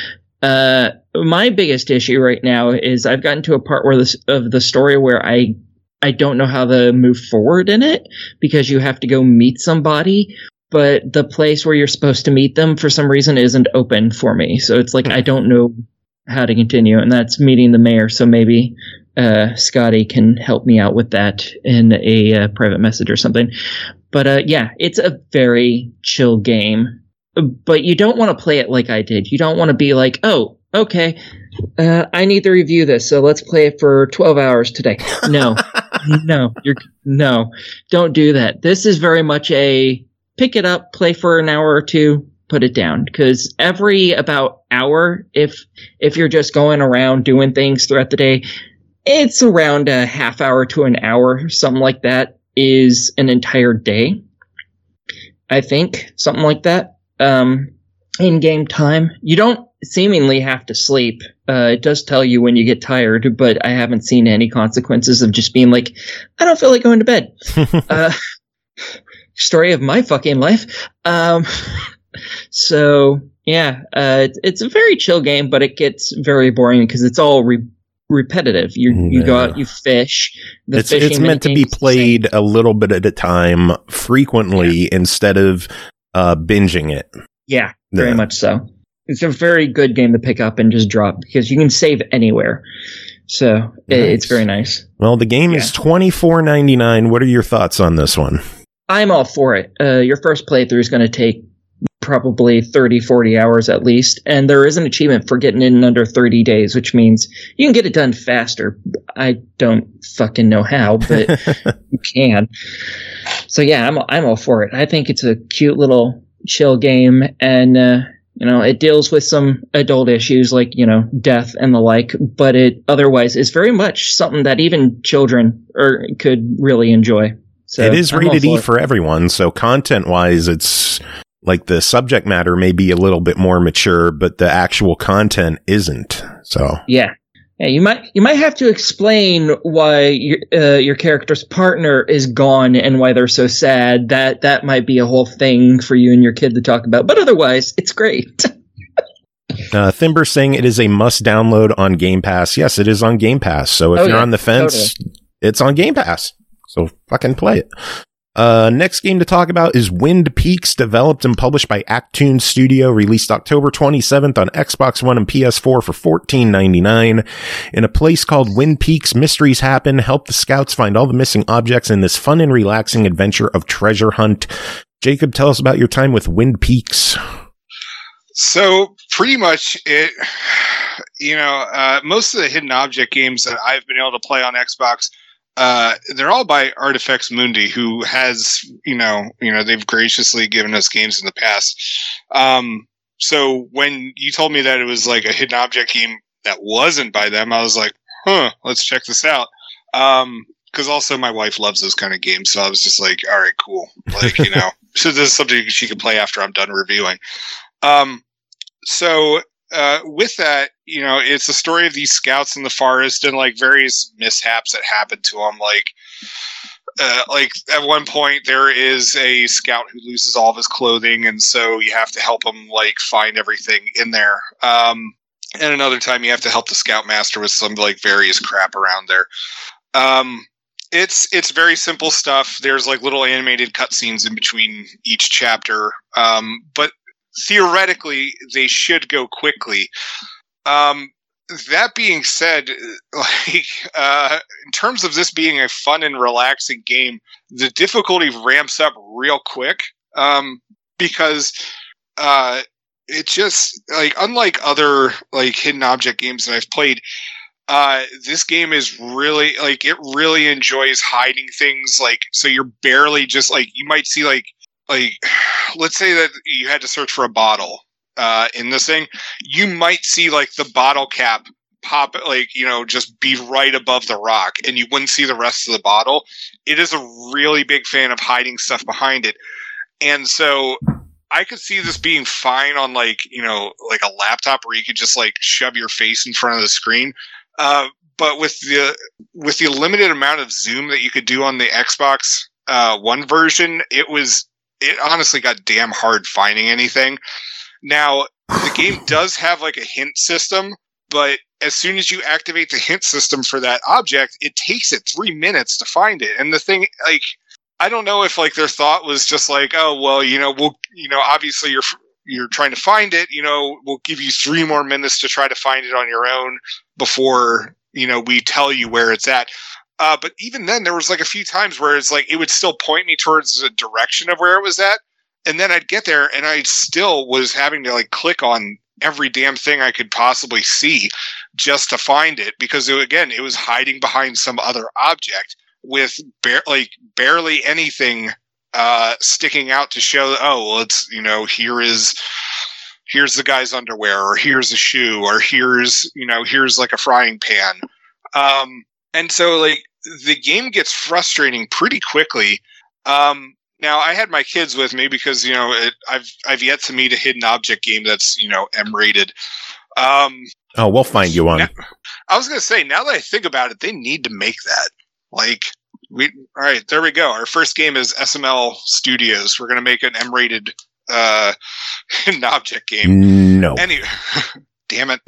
Uh, my biggest issue right now is I've gotten to a part where this, of the story where I I don't know how to move forward in it, because you have to go meet somebody, but the place where you're supposed to meet them for some reason isn't open for me. So it's like I don't know how to continue, and that's meeting the mayor. So maybe uh, Scotty can help me out with that in a uh, private message or something. But uh, yeah, it's a very chill game. But you don't want to play it like I did. You don't want to be like, oh, okay, uh, I need to review this, so let's play it for twelve hours today. No, no, you're no, don't do that. This is very much a pick it up, play for an hour or two, put it down, because every about hour, if if you're just going around doing things throughout the day, it's around a half hour to an hour, something like that, is an entire day. I think something like that. Um, in game time, you don't seemingly have to sleep. Uh, it does tell you when you get tired, but I haven't seen any consequences of just being like, I don't feel like going to bed. uh, story of my fucking life. Um, So, yeah, uh, it's, it's a very chill game, but it gets very boring because it's all re- repetitive. You you yeah. go out, you fish. The it's it's meant to be played a little bit at a time, frequently, yeah. instead of uh, binging it. Yeah, very yeah. much so. It's a very good game to pick up and just drop, because you can save anywhere. So nice. it, it's very nice. Well, the game yeah. is twenty-four ninety-nine. What are your thoughts on this one? I'm all for it. Uh, your first playthrough is going to take probably thirty, forty hours at least. And there is an achievement for getting in under thirty days, which means you can get it done faster. I don't fucking know how, but you can. So yeah, I'm, I'm all for it. I think it's a cute little chill game, and, uh, you know, it deals with some adult issues like, you know, death and the like, but it otherwise is very much something that even children are, could really enjoy. So it is I'm rated E for, for everyone. So content wise, it's like the subject matter may be a little bit more mature, but the actual content isn't. So yeah, yeah. You might you might have to explain why your uh, your character's partner is gone and why they're so sad. That that might be a whole thing for you and your kid to talk about. But otherwise, it's great. uh, Thimber saying it is a must download on Game Pass. Yes, it is on Game Pass. So if oh, you're yeah, on the fence, totally. It's on Game Pass. So fucking play it. Uh, next game to talk about is Wind Peaks, developed and published by Actun Studio, released October twenty-seventh on Xbox One and P S four for fourteen ninety-nine. In a place called Wind Peaks, mysteries happen. Help the scouts find all the missing objects in this fun and relaxing adventure of treasure hunt. Jacob, tell us about your time with Wind Peaks. So pretty much it, you know, uh, most of the hidden object games that I've been able to play on Xbox, Uh, they're all by Artifex Mundi, who has, you know, you know, they've graciously given us games in the past. Um, so when you told me that it was like a hidden object game that wasn't by them, I was like, huh, let's check this out. Um, cause also my wife loves those kind of games. So I was just like, all right, cool. Like, you know, so this is something she can play after I'm done reviewing. Um, so, uh, with that, you know, it's a story of these scouts in the forest and like various mishaps that happen to them. Like, uh, like at one point there is a scout who loses all of his clothing, and so you have to help him like find everything in there. Um, and another time you have to help the scoutmaster with some like various crap around there. Um, it's it's very simple stuff. There's like little animated cutscenes in between each chapter, um, but theoretically they should go quickly. Um, that being said, like uh, in terms of this being a fun and relaxing game, the difficulty ramps up real quick um, because uh, it just like unlike other like hidden object games that I've played. Uh, this game is really like it really enjoys hiding things. Like, so you're barely just like you might see like like let's say that you had to search for a bottle uh, in this thing. You might see like the bottle cap pop, like, you know, just be right above the rock, and you wouldn't see the rest of the bottle. It is a really big fan of hiding stuff behind it, and so I could see this being fine on like you know like a laptop where you could just like shove your face in front of the screen. Uh, but with the with the limited amount of zoom that you could do on the Xbox uh, One version, it was it honestly got damn hard finding anything. Now the game does have like a hint system, but as soon as you activate the hint system for that object, it takes it three minutes to find it. And the thing, like, I don't know if like their thought was just like, oh well, you know, we'll you know obviously you're. you're trying to find it, you know, we'll give you three more minutes to try to find it on your own before, you know, we tell you where it's at. Uh, but even then there was like a few times where it's like, it would still point me towards the direction of where it was at. And then I'd get there and I still was having to like click on every damn thing I could possibly see just to find it. Because it, again, it was hiding behind some other object with bare, like barely anything uh sticking out to show, oh well, it's, you know, here is here's the guy's underwear, or here's a shoe, or here's, you know, here's like a frying pan. Um and so like the game gets frustrating pretty quickly. Um now I had my kids with me because, you know, it, I've I've yet to meet a hidden object game that's, you know, M rated. Um oh, we'll find you one. Now, I was gonna say, now that I think about it, they need to make that. Like, we all right, there we go. Our first game is S M L Studios. We're gonna make an M-rated uh, hidden object game. No. Anyway, damn it.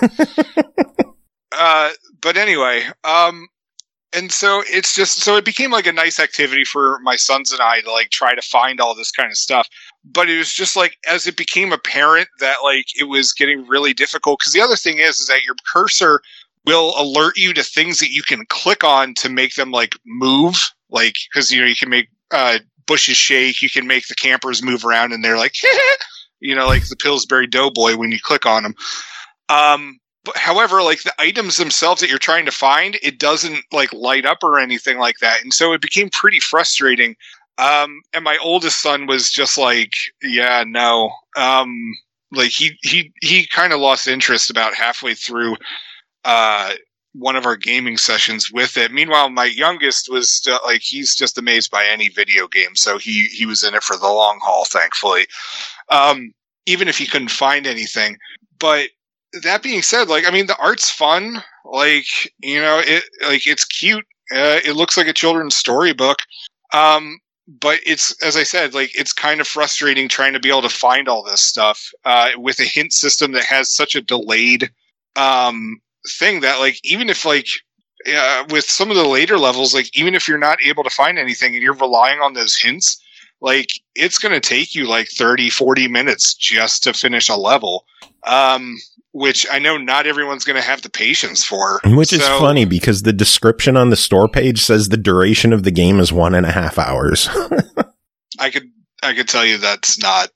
uh, but anyway, um, and so it's just so it became like a nice activity for my sons and I to like try to find all this kind of stuff. But it was just like as it became apparent that like it was getting really difficult, because the other thing is is that your cursor will alert you to things that you can click on to make them like move, like, because, you know, you can make uh, bushes shake, you can make the campers move around, and they're like, you know, like the Pillsbury Doughboy when you click on them. Um, but however, like the items themselves that you're trying to find, it doesn't like light up or anything like that, and so it became pretty frustrating. Um, and my oldest son was just like, yeah, no, um, like he he he kind of lost interest about halfway through uh one of our gaming sessions with it. Meanwhile, my youngest was still, like, he's just amazed by any video game, so he he was in it for the long haul, thankfully, um even if he couldn't find anything. But that being said, like, I mean, the art's fun, like, you know, it like it's cute, uh, it looks like a children's storybook, um but it's, as I said, like, it's kind of frustrating trying to be able to find all this stuff uh with a hint system that has such a delayed um thing that, like, even if like uh, with some of the later levels, like, even if you're not able to find anything and you're relying on those hints, like, it's going to take you like thirty, forty minutes just to finish a level, um which I know not everyone's going to have the patience for. Which so, is funny because the description on the store page says the duration of the game is one and a half hours. I could I could tell you that's not.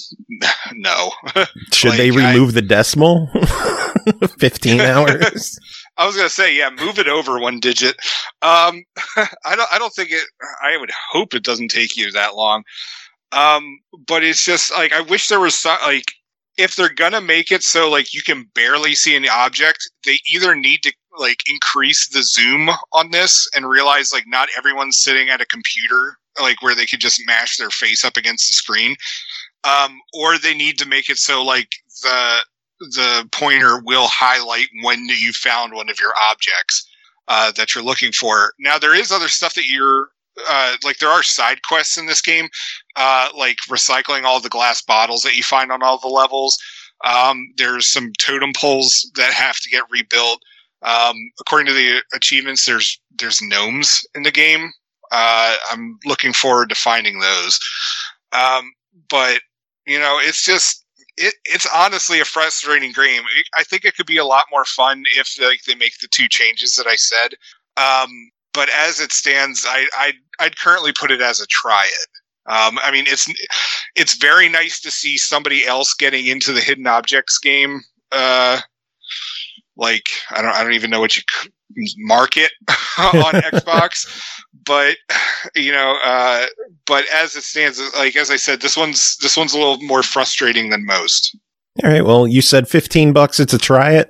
No. Should like, they remove I, the decimal? fifteen hours. I was gonna say, yeah, move it over one digit. Um, I don't. I don't think it. I would hope it doesn't take you that long. Um, but it's just like, I wish there was some, like, if they're gonna make it so like you can barely see an object, they either need to like increase the zoom on this and realize like not everyone's sitting at a computer like where they could just mash their face up against the screen, um, or they need to make it so like the the pointer will highlight when you found one of your objects uh, that you're looking for. Now, there is other stuff that you're uh, like. There are side quests in this game, uh, like recycling all the glass bottles that you find on all the levels. Um, there's some totem poles that have to get rebuilt. Um, according to the achievements, there's there's gnomes in the game. Uh, I'm looking forward to finding those. Um, but you know, it's just. It, it's honestly a frustrating game. I think it could be a lot more fun if like they make the two changes that I said. Um, but as it stands, I, I'd, I'd currently put it as a try it. Um, I mean, it's it's very nice to see somebody else getting into the hidden objects game. Uh, like I don't I don't even know what you could market on Xbox, but you know, uh, but as it stands, like as I said, this one's this one's a little more frustrating than most. All right, well, you said fifteen bucks. It's a try it.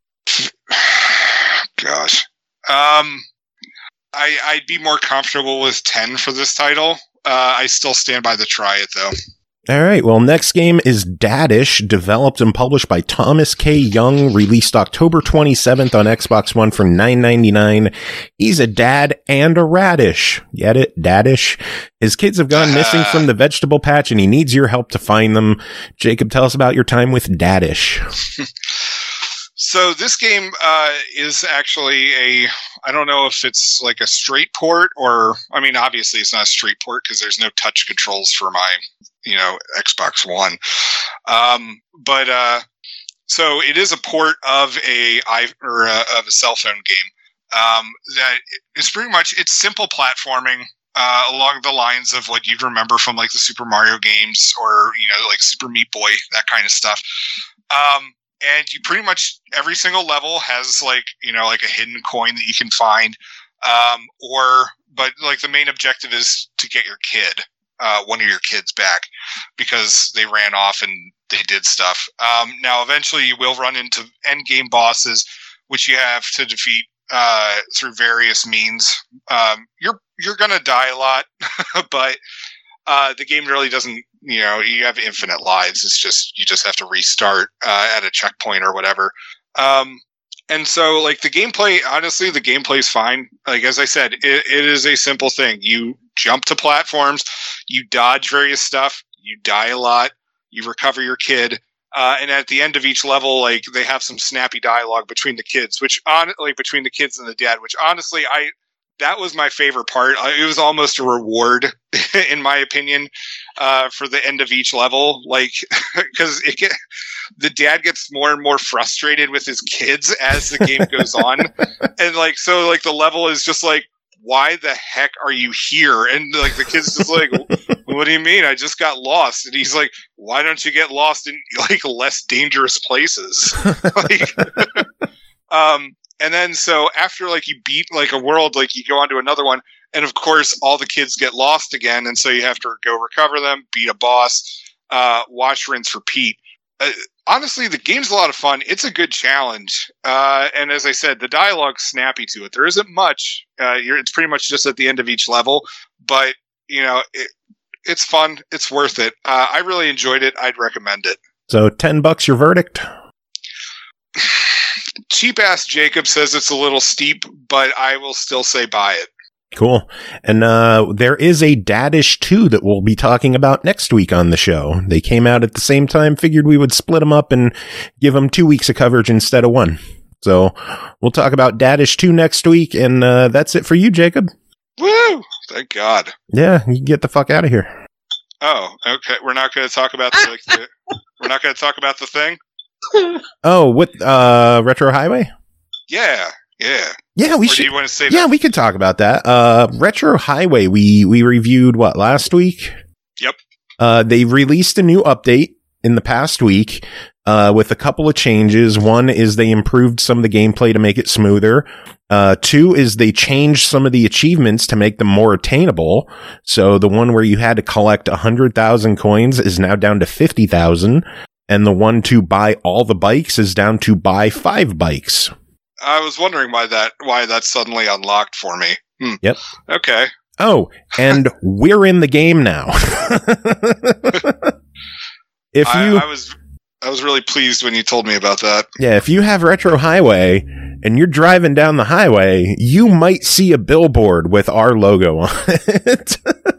Gosh, um, I I'd be more comfortable with ten for this title. Uh, I still stand by the try it though. All right, well, next game is Dadish, developed and published by Thomas K. Young, released October twenty-seventh on Xbox One for nine ninety-nine. He's a dad and a radish. Get it? Dadish. His kids have gone missing from the vegetable patch, and he needs your help to find them. Jacob, tell us about your time with Dadish. So this game uh, is actually a, I don't know if it's like a straight port or, I mean, obviously it's not a straight port because there's no touch controls for my, you know, Xbox One. Um, but uh, so it is a port of a or a, of a cell phone game um, that is pretty much, it's simple platforming uh, along the lines of what you'd remember from like the Super Mario games or, you know, like Super Meat Boy, that kind of stuff. Um, And you pretty much every single level has like, you know, like a hidden coin that you can find. Um, or, but like the main objective is to get your kid, uh, one of your kids back because they ran off and they did stuff. Um, now eventually you will run into end game bosses, which you have to defeat, uh, through various means. Um, you're, you're going to die a lot, but, uh, the game really doesn't, you know, you have infinite lives. It's just, you just have to restart, uh, at a checkpoint or whatever. Um, and so like the gameplay, honestly, the gameplay is fine. Like, as I said, it, it is a simple thing. You jump to platforms, you dodge various stuff, you die a lot, you recover your kid. Uh, and at the end of each level, like they have some snappy dialogue between the kids, which on like between the kids and the dad, which honestly, I, that was my favorite part. It was almost a reward, in my opinion, uh, for the end of each level. Like, because it get, the dad gets more and more frustrated with his kids as the game goes on, and like so, like the level is just like, why the heck are you here? And like the kid's just like, what do you mean? I just got lost. And he's like, why don't you get lost in like less dangerous places? like, um. And then so after like you beat like a world, like you go on to another one, and of course all the kids get lost again, and so you have to go recover them, beat a boss, uh, wash, rinse, repeat. Uh, honestly, the game's a lot of fun. It's a good challenge, uh, and as I said, the dialogue's snappy to it. There isn't much. Uh, you're, it's pretty much just at the end of each level, but you know it, it's fun. It's worth it. Uh, I really enjoyed it. I'd recommend it. So ten bucks your verdict? Cheap ass Jacob says it's a little steep, but I will still say buy it. Cool. And uh, there is a Dadish two that we'll be talking about next week on the show. They came out at the same time, figured we would split them up and give them two weeks of coverage instead of one. So we'll talk about Dadish two next week, and uh, that's it for you, Jacob. Woo! Thank God. Yeah, you can get the fuck out of here. Oh, okay. We're not going to talk about the, like, the we're not going to talk about the thing. Oh, what, uh, Retro Highway? Yeah, yeah. Yeah, we or should. Do you want to say yeah, that? we could talk about that. Uh, Retro Highway, we, we reviewed what, last week? Yep. Uh, they released a new update in the past week, uh, with a couple of changes. One is they improved some of the gameplay to make it smoother. Uh, two is they changed some of the achievements to make them more attainable. So the one where you had to collect one hundred thousand coins is now down to fifty thousand. And the one to buy all the bikes is down to buy five bikes. I was wondering why that why that suddenly unlocked for me. Hmm. Yep. Okay. Oh, and we're in the game now. if I, you, I was I was really pleased when you told me about that. Yeah, if you have Retro Highway and you're driving down the highway, you might see a billboard with our logo on it,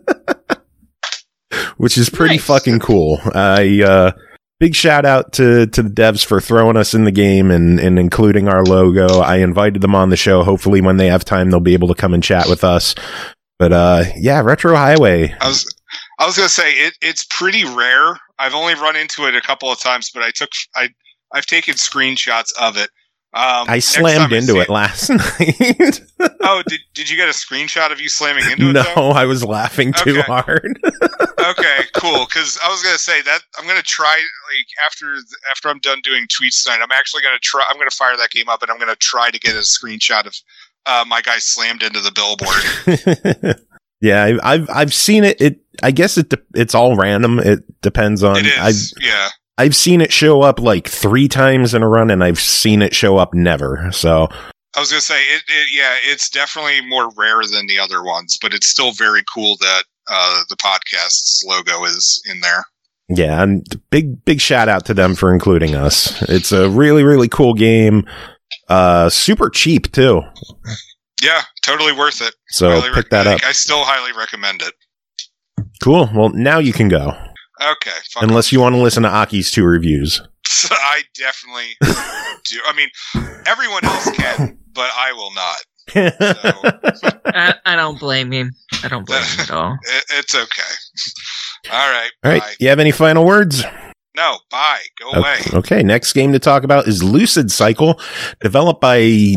which is pretty Nice. fucking cool. I uh, big shout out to to the devs for throwing us in the game and and including our logo. I invited them on the show. Hopefully, when they have time, they'll be able to come and chat with us. But uh, yeah, Retro Highway. I was I was gonna say it. It's pretty rare. I've only run into it a couple of times, but I took I I've taken screenshots of it. Um, I next slammed time I into see it last night. Oh, did did you get a screenshot of you slamming into it? No, though? I was laughing too Okay. hard. Okay, cool. Because I was gonna say that I'm gonna try like after after I'm done doing tweets tonight. I'm actually gonna try. I'm gonna fire that game up, and I'm gonna try to get a screenshot of uh, my guy slammed into the billboard. Yeah, I- I've I've seen it. It I guess it de- it's all random. It depends on. It is, I've yeah. I've seen it show up like three times in a run, and I've seen it show up never. So I was gonna say it, it. Yeah, it's definitely more rare than the other ones, but it's still very cool that uh, the podcast's logo is in there. yeah, and big big shout out to them for including us. It's a really really cool game. Uh, super cheap too. Yeah, totally worth it. So Highly pick rec- that up. I still highly recommend it. Cool. Well, now you can go. Okay, fuck Unless you want to listen to Aki's two reviews. I definitely do. I mean, everyone else can, but I will not. So I, I don't blame him. I don't blame him at all. it, it's okay. All right. All right. Bye. You have any final words? No, bye. Go away. Okay, next game to talk about is Lucid Cycle, developed by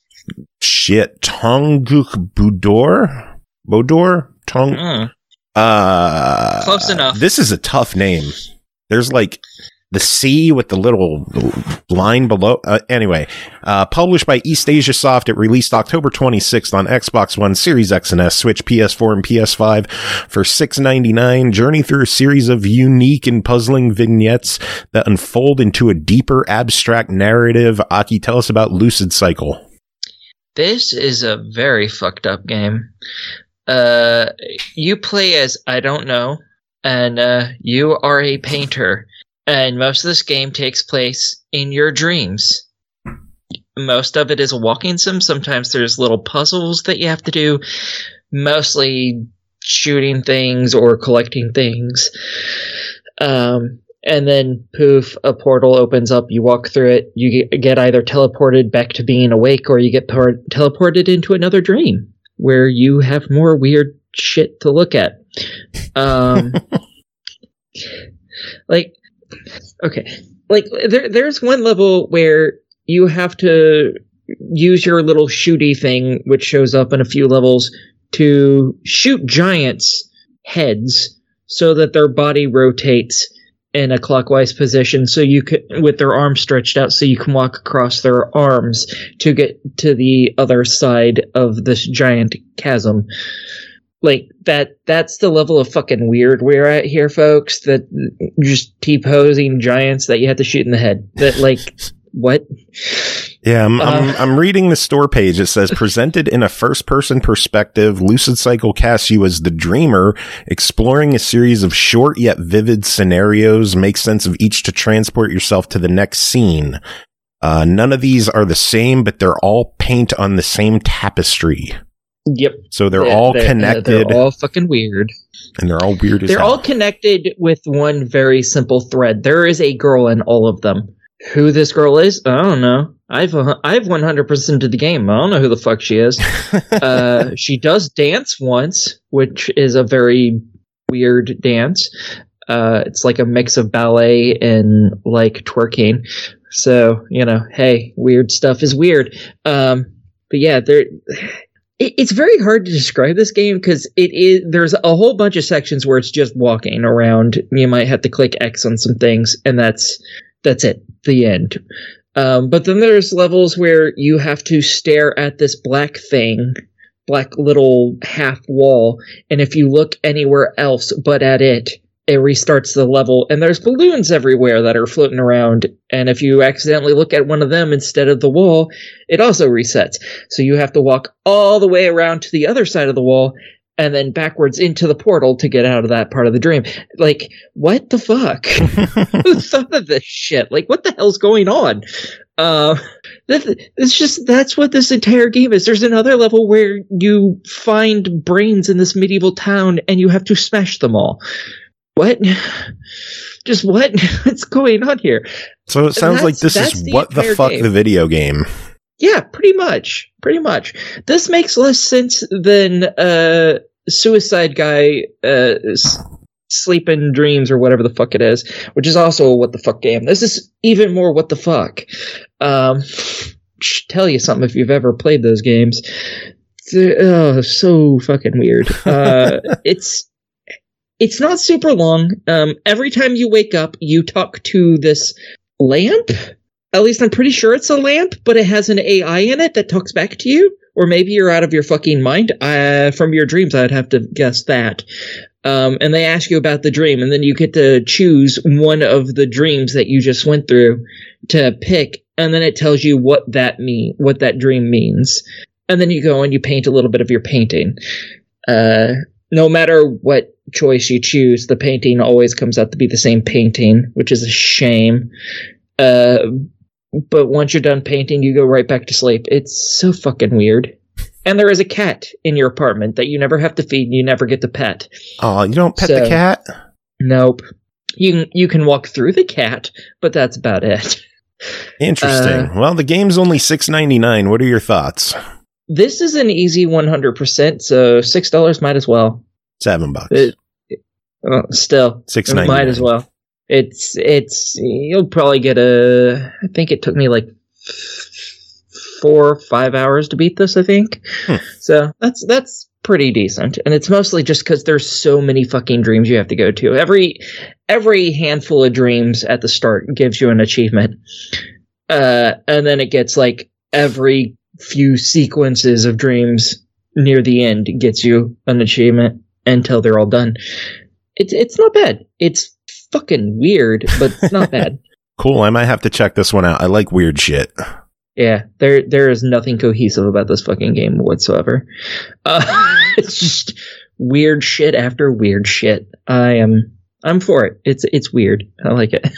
shit Tongguk Budor, Bodor, Tong. Mm. Uh, Close enough. This is a tough name. There's like the C with the little line below. Uh, anyway, uh, published by East Asia Soft, it released October twenty-sixth on Xbox One, Series X and S, Switch, P S four, and P S five for six ninety-nine. Journey through a series of unique and puzzling vignettes that unfold into a deeper, abstract narrative. Aki, tell us about Lucid Cycle. This is a very fucked up game. Uh, you play as I don't know, and uh, you are a painter, and most of this game takes place in your dreams. Most of it is a walking sim. Sometimes there's little puzzles that you have to do, mostly shooting things or collecting things. Um, and then poof, a portal opens up, you walk through it, you get, get either teleported back to being awake or you get por- teleported into another dream where you have more weird shit to look at. Um, like, okay, like there, there's one level where you have to use your little shooty thing, which shows up in a few levels, to shoot giants' heads so that their body rotates in a clockwise position, so you could, with their arms stretched out, so you can walk across their arms to get to the other side of this giant chasm. Like that, that's the level of fucking weird we're at here, folks. That just T-posing giants that you have to shoot in the head. That, like, what? Yeah, I'm, Uh, I'm, I'm reading the store page. It says, presented in a first-person perspective, Lucid Cycle casts you as the dreamer, exploring a series of short yet vivid scenarios, make sense of each to transport yourself to the next scene. Uh, none of these are the same, but they're all paint on the same tapestry. Yep. So they're Yeah, all they're- connected, They're all fucking weird. and they're all weird as They're hell. all connected with one very simple thread. There is a girl in all of them. Who this girl is, I don't know. I've I've one hundred percent of the game. I don't know who the fuck she is. uh, she does dance once, which is a very weird dance. Uh, it's like a mix of ballet and like twerking. So, you know, hey, weird stuff is weird. Um, but yeah, there. It, it's very hard to describe this game because it is. There's a whole bunch of sections where it's just walking around. You might have to click X on some things, and that's that's it. The end. Um, but then there's levels where you have to stare at this black thing, black little half wall, and if you look anywhere else but at it, it restarts the level, and there's balloons everywhere that are floating around, and if you accidentally look at one of them instead of the wall, it also resets. So you have to walk all the way around to the other side of the wall, and then backwards into the portal to get out of that part of the dream. Like, what the fuck? Who thought of this shit? Like, what the hell's going on? Uh, that, it's just, that's what this entire game is. There's another level where you find brains in this medieval town and you have to smash them all. What? Just what? What's going on here? So it sounds like this is what the fuck the video game. Yeah, pretty much. Pretty much. This makes less sense than uh, Suicide Guy uh, s- Sleeping Dreams or whatever the fuck it is, which is also a what the fuck game. This is even more what the fuck. Um, should tell you something if you've ever played those games. They're, oh, so fucking weird. Uh, it's it's not super long. Um, every time you wake up, you talk to this lamp. At least I'm pretty sure it's a lamp, but it has an A I in it that talks back to you. Or maybe you're out of your fucking mind. Uh, from your dreams, I'd have to guess that. Um, and they ask you about the dream, and then you get to choose one of the dreams that you just went through to pick, and then it tells you what that mean, what that dream means. And then you go and you paint a little bit of your painting. Uh, no matter what choice you choose, the painting always comes out to be the same painting, which is a shame. Uh, But once you're done painting, you go right back to sleep. It's so fucking weird. And there is a cat in your apartment that you never have to feed and you never get to pet. Oh, you don't pet So, the cat? Nope. You can, you can walk through the cat, but that's about it. Interesting. Uh, well, the game's only six ninety-nine. What are your thoughts? This is an easy one hundred percent, so six dollars might as well. Seven bucks. It, well, still, Six it ninety-nine. might as well. It's, it's, you'll probably get a, I think it took me like four or five hours to beat this, I think. Hmm. So that's, that's pretty decent. And it's mostly just because there's so many fucking dreams you have to go to. Every, every handful of dreams at the start gives you an achievement. Uh, and then it gets like every few sequences of dreams near the end gets you an achievement until they're all done. It's, it's not bad. It's fucking weird, but it's not bad. Cool. I might have to check this one out. I like weird shit. Yeah, there there is nothing cohesive about this fucking game whatsoever. Uh, it's just weird shit after weird shit. I am I'm for it. It's it's weird. I like it.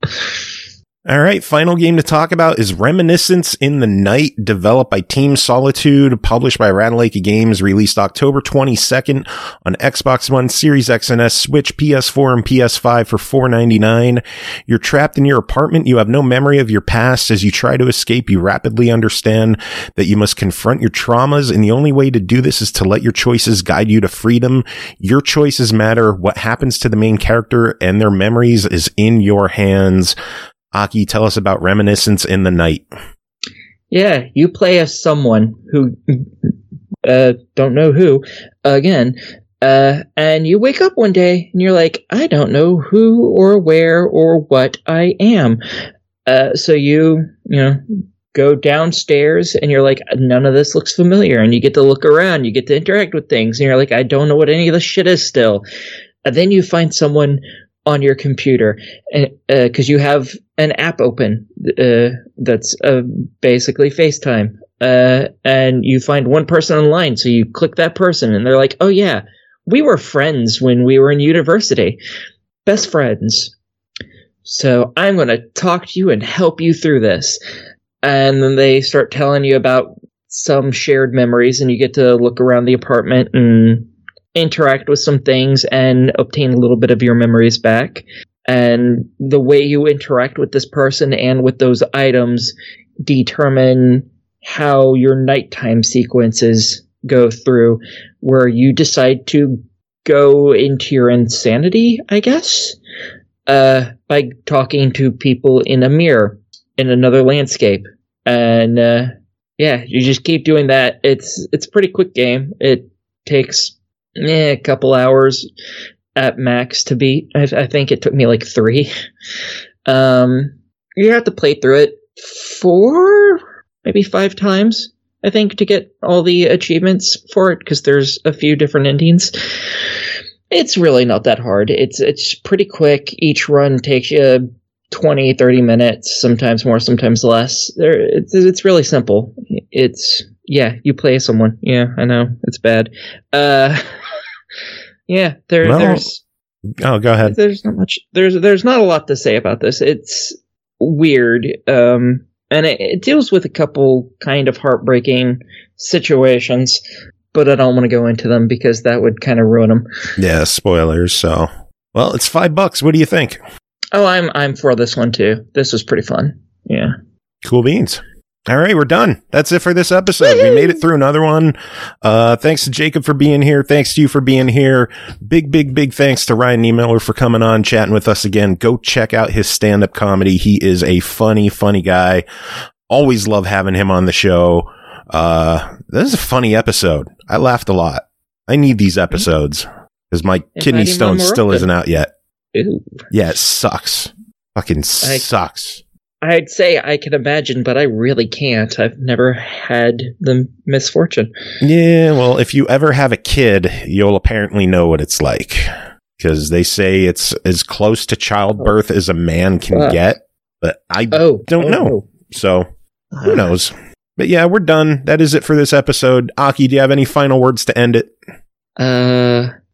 All right, final game to talk about is Reminiscence in the Night, developed by Team Solitude, published by Rattlelake Games, released October twenty-second on Xbox One, Series X and S, Switch, P S four, and P S five for four ninety-nine. You're trapped in your apartment. You have no memory of your past. As you try to escape, you rapidly understand that you must confront your traumas, and the only way to do this is to let your choices guide you to freedom. Your choices matter. What happens to the main character and their memories is in your hands. Aki, tell us about Reminiscence in the Night. Yeah, you play as someone who, uh, don't know who, again, uh, and you wake up one day and you're like, I don't know who or where or what I am. Uh, so you, you know, go downstairs and you're like, none of this looks familiar. And you get to look around, you get to interact with things, and you're like, I don't know what any of this shit is still. And then you find someone on your computer, because uh, you have an app open uh, that's uh, basically FaceTime, uh, and you find one person online, so you click that person, and they're like, oh yeah, we were friends when we were in university. Best friends. So I'm going to talk to you and help you through this. And then they start telling you about some shared memories, and you get to look around the apartment and interact with some things and obtain a little bit of your memories back. And the way you interact with this person and with those items determine how your nighttime sequences go through, where you decide to go into your insanity, I guess, uh, by talking to people in a mirror in another landscape. And uh, yeah, you just keep doing that. It's it's a pretty quick game. It takes Eh, a couple hours at max to beat. I, I think it took me like three. Um, you have to play through it four, maybe five times, I think, to get all the achievements for it, because there's a few different endings. It's really not that hard. It's it's pretty quick. Each run takes you twenty, thirty minutes, sometimes more, sometimes less. There, it's, it's really simple. It's, yeah, you play someone. Yeah, I know. It's bad. Uh... Yeah, there, No. there's Oh, go ahead. there's not much. There's there's not a lot to say about this. It's weird, um, and it, it deals with a couple kind of heartbreaking situations, but I don't want to go into them because that would kind of ruin them. Yeah, spoilers. So, well, it's five bucks. What do you think? Oh, I'm I'm for this one too. This was pretty fun. Yeah. Cool beans. All right, we're done. That's it for this episode. We made it through another one. Uh, thanks to Jacob for being here. Thanks to you for being here. Big, big, big thanks to Ryan Niemiller for coming on, chatting with us again. Go check out his stand-up comedy. He is a funny, funny guy. Always love having him on the show. Uh, this is a funny episode. I laughed a lot. I need these episodes because my Invite kidney him stone on more still often. isn't out yet. Ooh. Yeah, it sucks. Fucking I- sucks. I'd say I can imagine, but I really can't. I've never had the misfortune. Yeah, well, if you ever have a kid, you'll apparently know what it's like. Because they say it's as close to childbirth as a man can Fuck. get. But I Oh, don't oh, know. So, oh. who knows? But yeah, we're done. That is it for this episode. Aki, do you have any final words to end it? Uh,